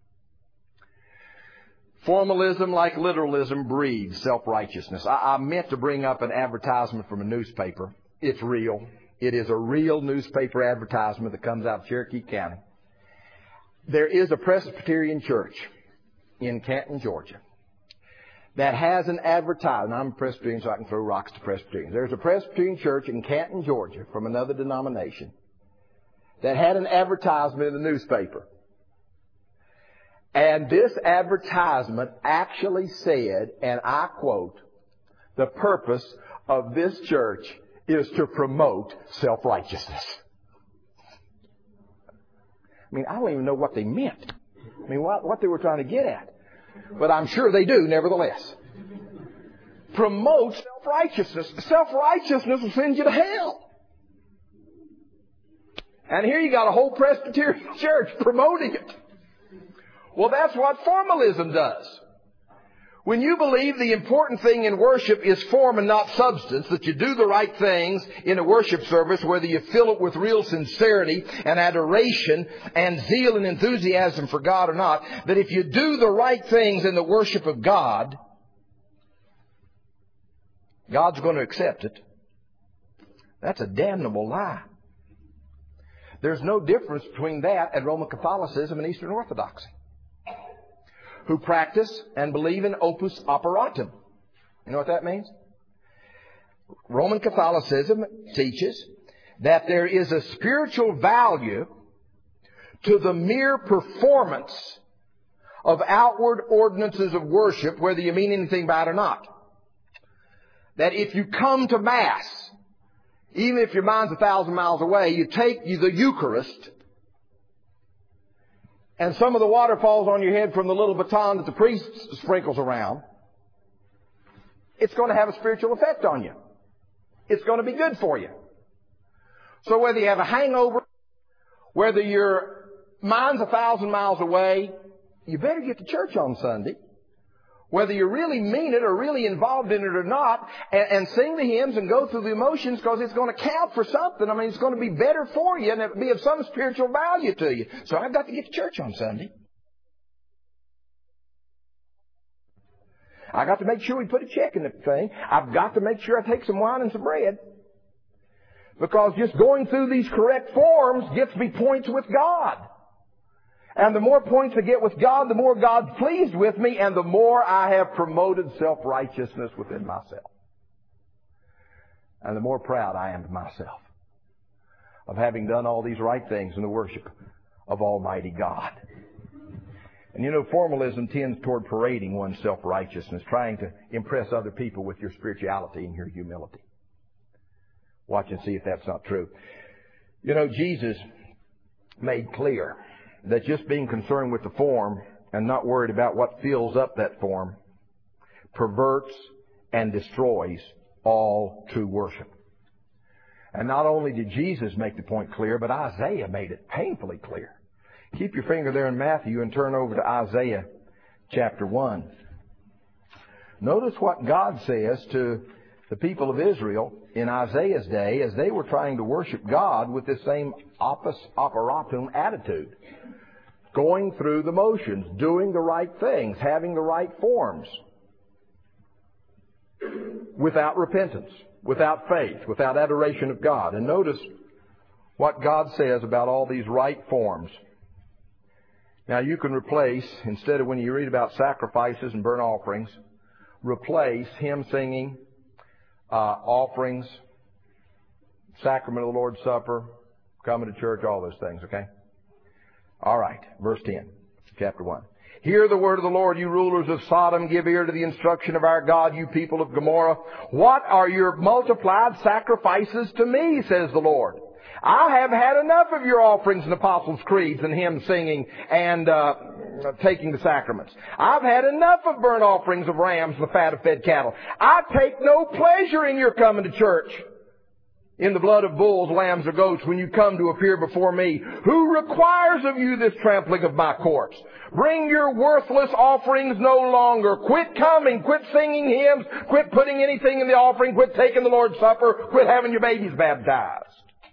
Formalism, like literalism, breeds self-righteousness. I meant to bring up an advertisement from a newspaper. It's real. It is a real newspaper advertisement that comes out of Cherokee County. There is a Presbyterian church in Canton, Georgia, that has an advertisement. I'm a Presbyterian, so I can throw rocks to Presbyterians. There's a Presbyterian church in Canton, Georgia, from another denomination, that had an advertisement in the newspaper. And this advertisement actually said, and I quote, the purpose of this church is to promote self-righteousness. I mean, I don't even know what they meant. I mean, what they were trying to get at. But I'm sure they do, nevertheless. Promote self-righteousness. Self-righteousness will send you to hell. And here you got a whole Presbyterian church promoting it. Well, that's what formalism does. When you believe the important thing in worship is form and not substance, that you do the right things in a worship service, whether you fill it with real sincerity and adoration and zeal and enthusiasm for God or not, that if you do the right things in the worship of God, God's going to accept it. That's a damnable lie. There's no difference between that and Roman Catholicism and Eastern Orthodoxy, who practice and believe in opus operatum. You know what that means? Roman Catholicism teaches that there is a spiritual value to the mere performance of outward ordinances of worship, whether you mean anything by it or not. That if you come to Mass, even if your mind's 1,000 miles away, you take the Eucharist, and some of the water falls on your head from the little baton that the priest sprinkles around, it's going to have a spiritual effect on you. It's going to be good for you. So whether you have a hangover, whether your mind's 1,000 miles away, you better get to church on Sunday. whether you really mean it or really involved in it or not, and sing the hymns and go through the emotions, because it's going to count for something. I mean, it's going to be better for you and it'll be of some spiritual value to you. So I've got to get to church on Sunday. I got to make sure we put a check in the thing. I've got to make sure I take some wine and some bread. Because just going through these correct forms gets me points with God. And the more points I get with God, the more God's pleased with me, and the more I have promoted self-righteousness within myself. And the more proud I am of myself of having done all these right things in the worship of Almighty God. And you know, formalism tends toward parading one's self-righteousness, trying to impress other people with your spirituality and your humility. Watch and see if that's not true. You know, Jesus made clear that just being concerned with the form and not worried about what fills up that form perverts and destroys all true worship. And not only did Jesus make the point clear, but Isaiah made it painfully clear. Keep your finger there in Matthew and turn over to Isaiah chapter 1. Notice what God says to the people of Israel in Isaiah's day as they were trying to worship God with this same opus operatum attitude. Going through the motions, doing the right things, having the right forms. Without repentance, without faith, without adoration of God. And notice what God says about all these right forms. Now you can replace, instead of when you read about sacrifices and burnt offerings, replace hymn singing, offerings, sacrament of the Lord's Supper, coming to church, all those things, okay? All right, verse 10, chapter 1. Hear the word of the Lord, you rulers of Sodom. Give ear to the instruction of our God, you people of Gomorrah. What are your multiplied sacrifices to me, says the Lord? I have had enough of your offerings and apostles' creeds and hymn singing and taking the sacraments. I've had enough of burnt offerings of rams and the fat of fed cattle. I take no pleasure in your coming to church, in the blood of bulls, lambs, or goats, when you come to appear before me. Who requires of you this trampling of my courts? Bring your worthless offerings no longer. Quit coming. Quit singing hymns. Quit putting anything in the offering. Quit taking the Lord's Supper. Quit having your babies baptized.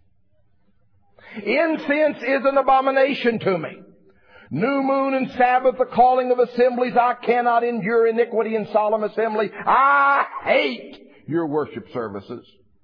Incense is an abomination to me. New moon and Sabbath, the calling of assemblies. I cannot endure iniquity in solemn assembly. I hate your worship services.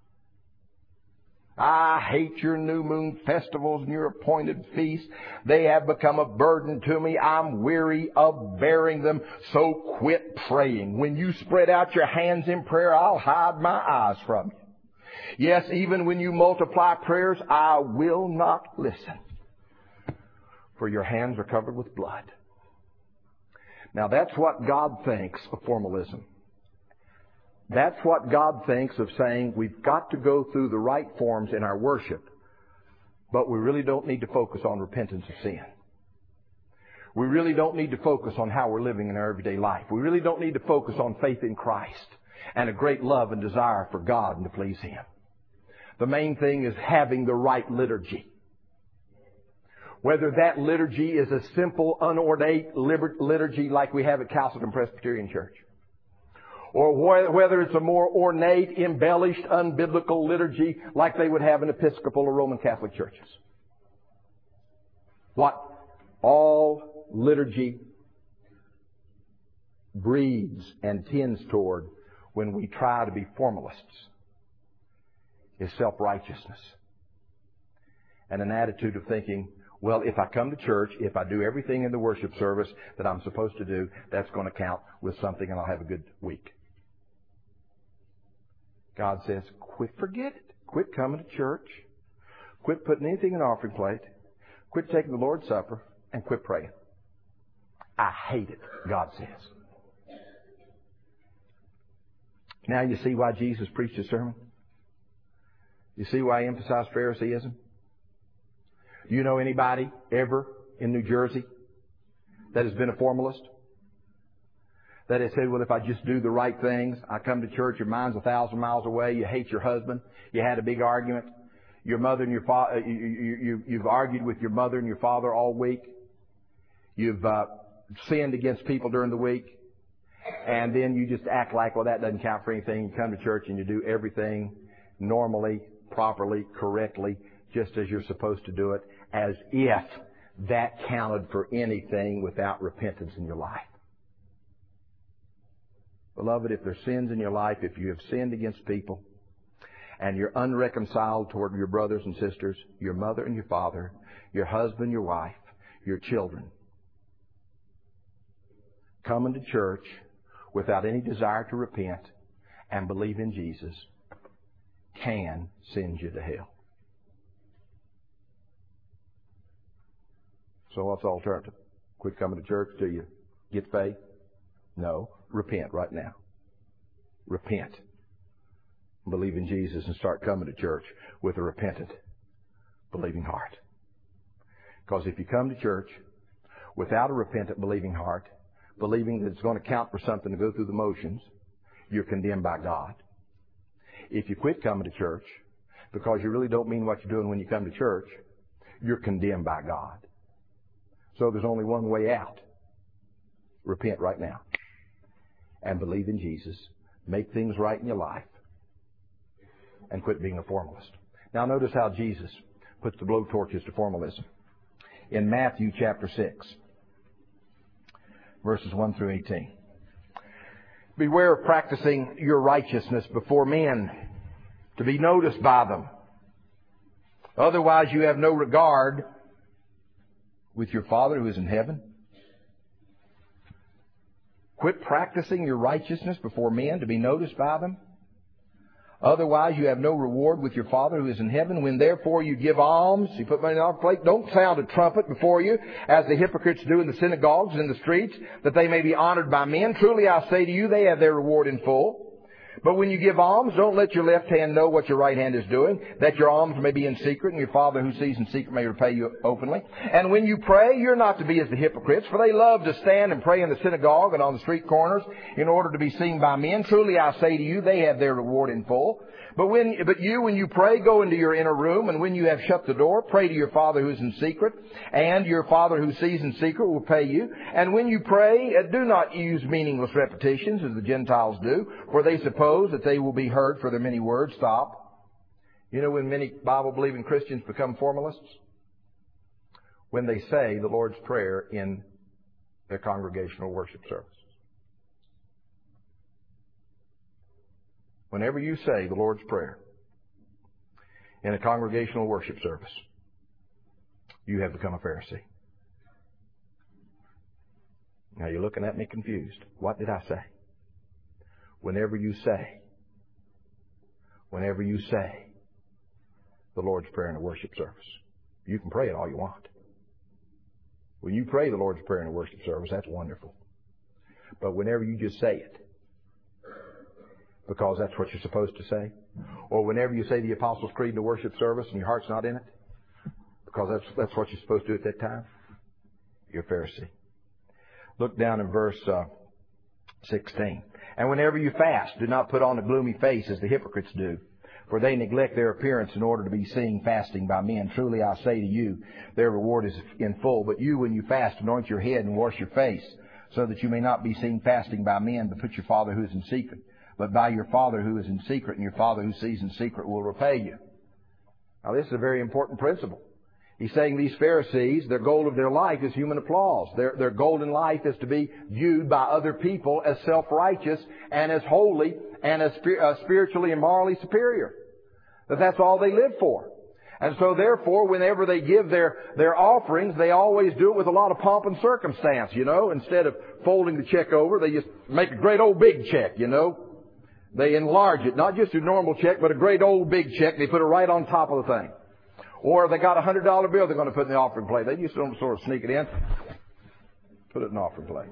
I hate your new moon festivals and your appointed feasts. They have become a burden to me. I'm weary of bearing them. So quit praying. When you spread out your hands in prayer, I'll hide my eyes from you. Yes, even when you multiply prayers, I will not listen. For your hands are covered with blood. Now that's what God thinks of formalism. That's what God thinks of saying we've got to go through the right forms in our worship, but we really don't need to focus on repentance of sin. We really don't need to focus on how we're living in our everyday life. We really don't need to focus on faith in Christ and a great love and desire for God and to please Him. The main thing is having the right liturgy. Whether that liturgy is a simple, unornate liturgy like we have at Castleton Presbyterian Church, or whether it's a more ornate, embellished, unbiblical liturgy like they would have in Episcopal or Roman Catholic churches. What all liturgy breeds and tends toward when we try to be formalists is self-righteousness and an attitude of thinking, well, if I come to church, if I do everything in the worship service that I'm supposed to do, that's going to count with something and I'll have a good week. God says, forget it. Quit coming to church. Quit putting anything in the offering plate. Quit taking the Lord's Supper and quit praying. I hate it, God says. Now you see why Jesus preached his sermon? You see why he emphasized Phariseeism? Do you know anybody ever in New Jersey that has been a formalist? That has said, well, if I just do the right things, I come to church, your mind's 1,000 miles away, you hate your husband, you had a big argument, your mother and your father, you've argued with your mother and your father all week, you've sinned against people during the week, And then you just act like, well, that doesn't count for anything. You come to church and you do everything normally, properly, correctly, just as you're supposed to do it, as if that counted for anything without repentance in your life. Beloved, if there's sins in your life, if you have sinned against people, and you're unreconciled toward your brothers and sisters, your mother and your father, your husband, your wife, your children, coming to church without any desire to repent and believe in Jesus can send you to hell. So what's the alternative? Quit coming to church till you get faith? No. Repent right now. Repent. Believe in Jesus and start coming to church with a repentant, believing heart. Because if you come to church without a repentant, believing heart, believing that it's going to count for something to go through the motions, you're condemned by God. If you quit coming to church because you really don't mean what you're doing when you come to church, you're condemned by God. So there's only one way out. Repent right now. And believe in Jesus. Make things right in your life. And quit being a formalist. Now notice how Jesus puts the blowtorches to formalism. In Matthew chapter 6, verses 1 through 18. Beware of practicing your righteousness before men, to be noticed by them. Otherwise you have no regard with your Father who is in heaven. Quit practicing your righteousness before men to be noticed by them. Otherwise you have no reward with your Father who is in heaven. When therefore you give alms, you put money in the offering plate, don't sound a trumpet before you, as the hypocrites do in the synagogues and in the streets, that they may be honored by men. Truly I say to you, they have their reward in full. But when you give alms, don't let your left hand know what your right hand is doing, that your alms may be in secret, and your Father who sees in secret may repay you openly. And when you pray, you're not to be as the hypocrites, for they love to stand and pray in the synagogue and on the street corners in order to be seen by men. Truly I say to you, they have their reward in full. But when you pray, go into your inner room, and when you have shut the door, pray to your Father who is in secret, and your Father who sees in secret will pay you. And when you pray, do not use meaningless repetitions as the Gentiles do, for they suppose that they will be heard for their many words. Stop. You know when many Bible-believing Christians become formalists? When they say the Lord's Prayer in their congregational worship service. Whenever you say the Lord's Prayer in a congregational worship service, you have become a Pharisee. Now you're looking at me confused. What did I say? Whenever you say the Lord's Prayer in a worship service, you can pray it all you want. When you pray the Lord's Prayer in a worship service, that's wonderful. But whenever you just say it, because that's what you're supposed to say, or whenever you say the Apostles' Creed in a worship service and your heart's not in it, because that's what you're supposed to do at that time, you're a Pharisee. Look down in verse 16. And whenever you fast, do not put on a gloomy face as the hypocrites do, for they neglect their appearance in order to be seen fasting by men. Truly I say to you, their reward is in full. But you, when you fast, anoint your head and wash your face, so that you may not be seen fasting by men, but put your Father who is in secret. But by your Father who is in secret, and your Father who sees in secret will repay you. Now this is a very important principle. He's saying these Pharisees, their goal of their life is human applause. Their goal in life is to be viewed by other people as self-righteous and as holy and as spiritually and morally superior. That's all they live for. And so therefore, whenever they give their offerings, they always do it with a lot of pomp and circumstance, you know. Instead of folding the check over, they just make a great old big check, you know. They enlarge it, not just a normal check, but a great old big check. They put it right on top of the thing. Or they got a $100 bill they're going to put in the offering plate. They just don't sort of sneak it in. Put it in the offering plate.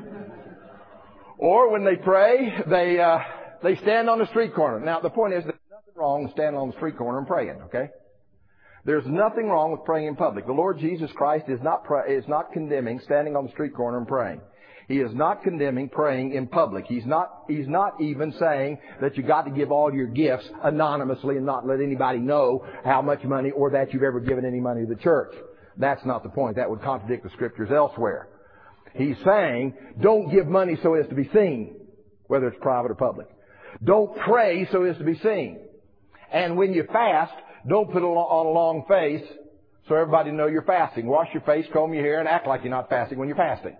Or when they pray, they stand on the street corner. Now the point is, there's nothing wrong with standing on the street corner and praying, okay? There's nothing wrong with praying in public. The Lord Jesus Christ is not condemning standing on the street corner and praying. He is not condemning praying in public. He's not even saying that you got to give all your gifts anonymously and not let anybody know how much money or that you've ever given any money to the church. That's not the point. That would contradict the Scriptures elsewhere. He's saying, don't give money so as to be seen, whether it's private or public. Don't pray so as to be seen. And when you fast, don't put it on a long face so everybody know you're fasting. Wash your face, comb your hair, and act like you're not fasting when you're fasting.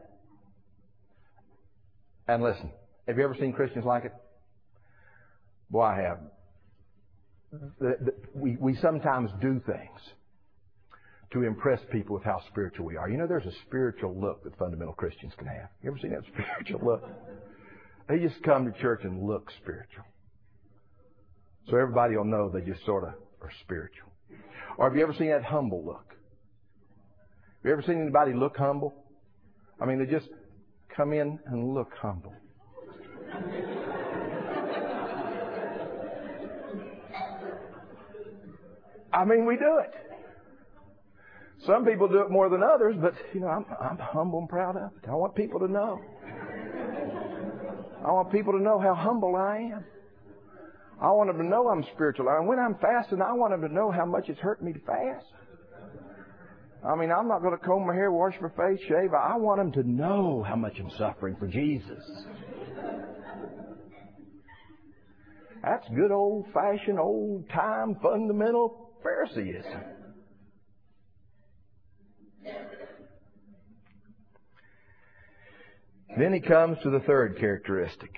And listen, have you ever seen Christians like it? Boy, I have. We sometimes do things to impress people with how spiritual we are. You know, there's a spiritual look that fundamental Christians can have. You ever seen that spiritual look? They just come to church and look spiritual. So everybody will know they just sort of are spiritual. Or have you ever seen that humble look? Have you ever seen anybody look humble? I mean, they just come in and look humble. I mean, we do it. Some people do it more than others, but, you know, I'm humble and proud of it. I want people to know. I want people to know how humble I am. I want them to know I'm spiritual. And when I'm fasting, I want them to know how much it's hurt me to fast. I mean, I'm not going to comb my hair, wash my face, shave. I want them to know how much I'm suffering for Jesus. That's good old-fashioned, old-time, fundamental Phariseeism. Then he comes to the third characteristic.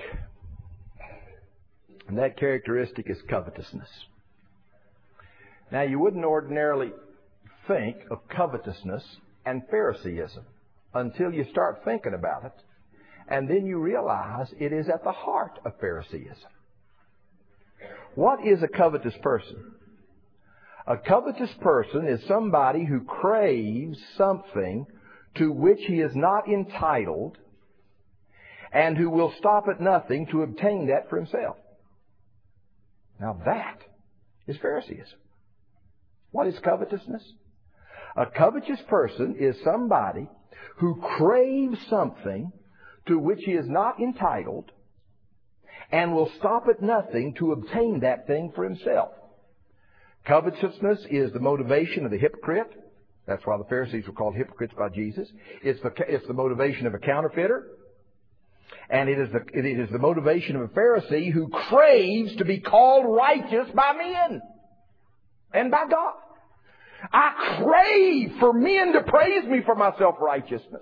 And that characteristic is covetousness. Now, you wouldn't ordinarily think of covetousness and Phariseeism until you start thinking about it. And then you realize it is at the heart of Phariseeism. What is a covetous person? A covetous person is somebody who craves something to which he is not entitled and who will stop at nothing to obtain that for himself. Now that is Phariseeism. What is covetousness? A covetous person is somebody who craves something to which he is not entitled and will stop at nothing to obtain that thing for himself. Covetousness is the motivation of the hypocrite. That's why the Pharisees were called hypocrites by Jesus. It's the motivation of a counterfeiter. And it is the motivation of a Pharisee who craves to be called righteous by men and by God. I crave for men to praise me for my self-righteousness.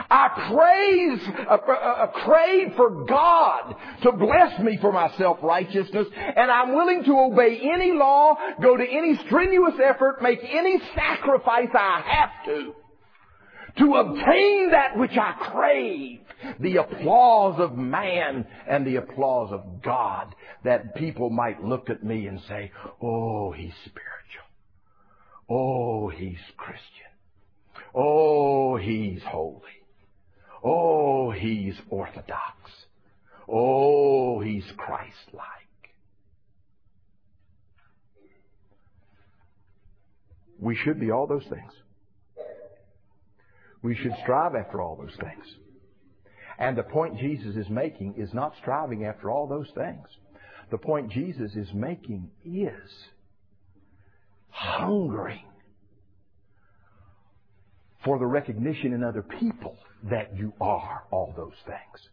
I crave for God to bless me for my self-righteousness. And I'm willing to obey any law, go to any strenuous effort, make any sacrifice I have to obtain that which I crave. The applause of man and the applause of God, that people might look at me and say, oh, he's spiritual. Oh, he's Christian. Oh, he's holy. Oh, he's orthodox. Oh, he's Christ-like. We should be all those things. We should strive after all those things. And the point Jesus is making is not striving after all those things. The point Jesus is making is hungering for the recognition in other people that you are all those things.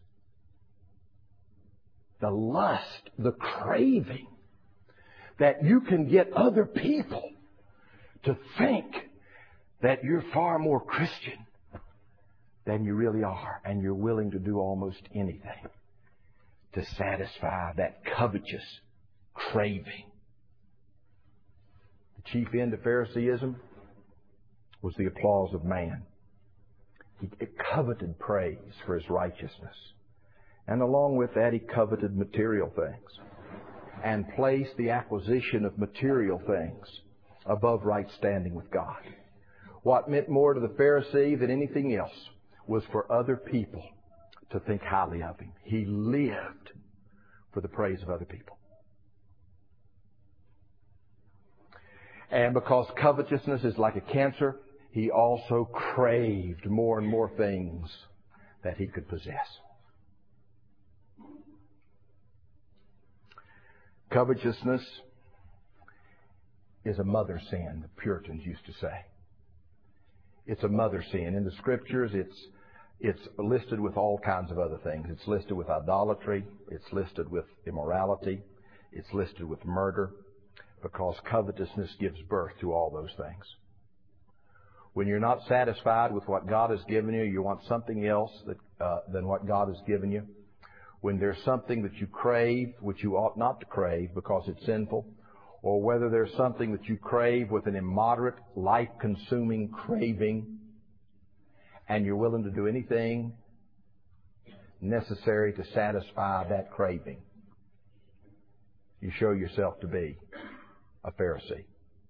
The lust, the craving that you can get other people to think that you're far more Christian than you really are, and you're willing to do almost anything to satisfy that covetous craving. The chief end of Phariseeism was the applause of man. He coveted praise for his righteousness. And along with that, he coveted material things and placed the acquisition of material things above right standing with God. What meant more to the Pharisee than anything else was for other people to think highly of him. He lived for the praise of other people. And because covetousness is like a cancer, he also craved more and more things that he could possess. Covetousness is a mother sin, the Puritans used to say. It's a mother sin. In the Scriptures, it's It's listed with all kinds of other things. It's listed with idolatry. It's listed with immorality. It's listed with murder, because covetousness gives birth to all those things. When you're not satisfied with what God has given you, you want something else than what God has given you. When there's something that you crave, which you ought not to crave because it's sinful, or whether there's something that you crave with an immoderate, life-consuming craving, and you're willing to do anything necessary to satisfy that craving, you show yourself to be a Pharisee.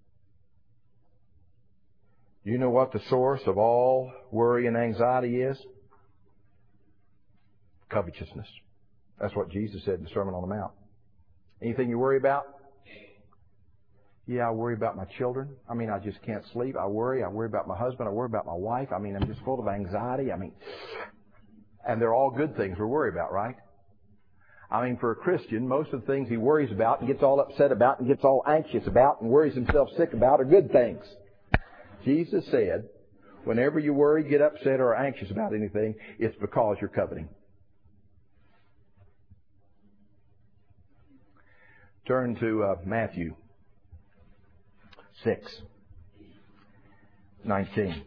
You know what the source of all worry and anxiety is? Covetousness. That's what Jesus said in the Sermon on the Mount. Anything you worry about? Yeah, I worry about my children. I just can't sleep. I worry about my husband. I worry about my wife. I'm just full of anxiety. And they're all good things we worry about, right? For a Christian, most of the things he worries about and gets all upset about and gets all anxious about and worries himself sick about are good things. Jesus said, whenever you worry, get upset, or are anxious about anything, it's because you're coveting. Turn to Matthew 6:19.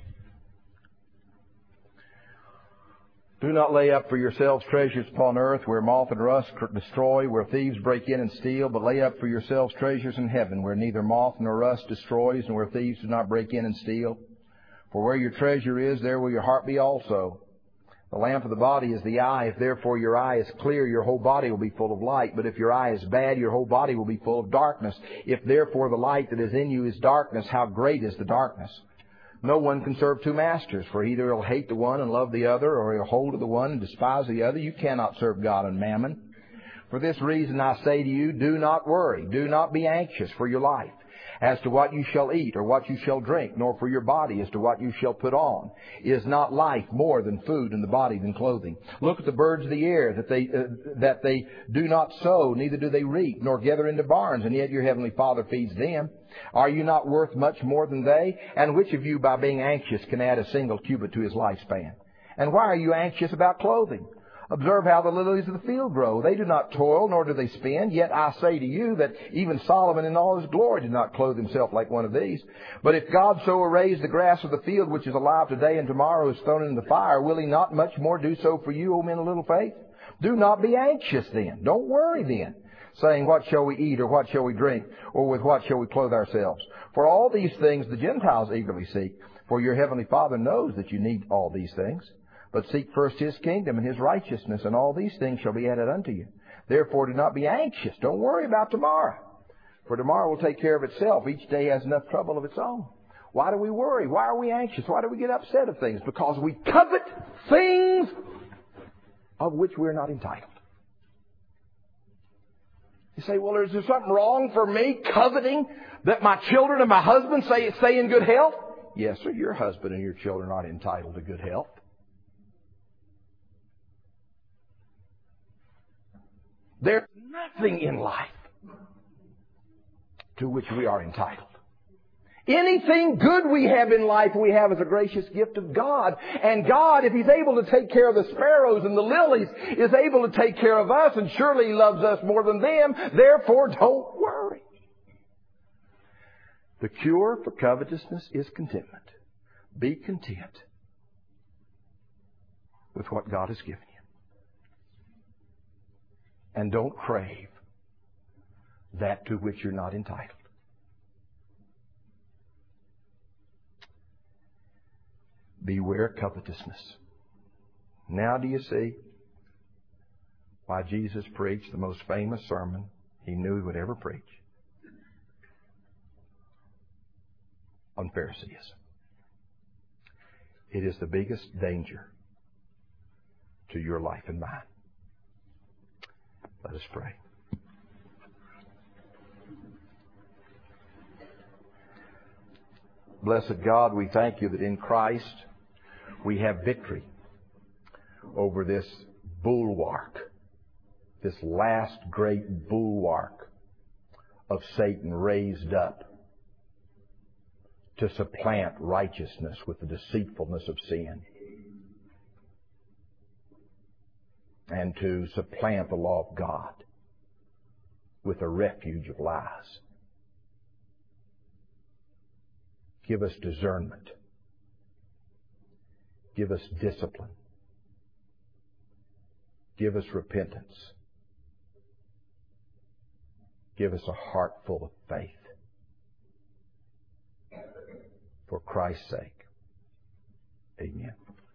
Do not lay up for yourselves treasures upon earth, where moth and rust destroy, where thieves break in and steal, but lay up for yourselves treasures in heaven, where neither moth nor rust destroys, and where thieves do not break in and steal. For where your treasure is, there will your heart be also. The lamp of the body is the eye. If therefore your eye is clear, your whole body will be full of light. But if your eye is bad, your whole body will be full of darkness. If therefore the light that is in you is darkness, how great is the darkness? No one can serve two masters, for either he'll hate the one and love the other, or he'll hold to the one and despise the other. You cannot serve God and mammon. For this reason I say to you, do not worry, do not be anxious for your life, as to what you shall eat or what you shall drink, nor for your body as to what you shall put on. Is not life more than food, and the body than clothing? Look at the birds of the air, that they do not sow, neither do they reap, nor gather into barns, and yet your heavenly Father feeds them. Are you not worth much more than they? And which of you, by being anxious, can add a single cubit to his lifespan? And why are you anxious about clothing? Observe how the lilies of the field grow. They do not toil, nor do they spin. Yet I say to you that even Solomon in all his glory did not clothe himself like one of these. But if God so arrays the grass of the field, which is alive today and tomorrow is thrown into the fire, will he not much more do so for you, O men of little faith? Do not be anxious then. Don't worry then, saying, what shall we eat, or what shall we drink, or with what shall we clothe ourselves? For all these things the Gentiles eagerly seek. For your heavenly Father knows that you need all these things. But seek first his kingdom and his righteousness, and all these things shall be added unto you. Therefore do not be anxious. Don't worry about tomorrow, for tomorrow will take care of itself. Each day has enough trouble of its own. Why do we worry? Why are we anxious? Why do we get upset of things? Because we covet things of which we're not entitled. You say, well, is there something wrong for me coveting that my children and my husband stay in good health? Yes, sir, your husband and your children are not entitled to good health. There's nothing in life to which we are entitled. Anything good we have in life, we have as a gracious gift of God. And God, if He's able to take care of the sparrows and the lilies, is able to take care of us, and surely He loves us more than them. Therefore, don't worry. The cure for covetousness is contentment. Be content with what God has given you. And don't crave that to which you're not entitled. Beware covetousness. Now do you see why Jesus preached the most famous sermon He knew He would ever preach on Phariseeism? It is the biggest danger to your life and mine. Let us pray. Blessed God, we thank You that in Christ we have victory over this bulwark, this last great bulwark of Satan raised up to supplant righteousness with the deceitfulness of sin. and to supplant the law of God with a refuge of lies. Give us discernment. Give us discipline. Give us repentance. Give us a heart full of faith. For Christ's sake. Amen.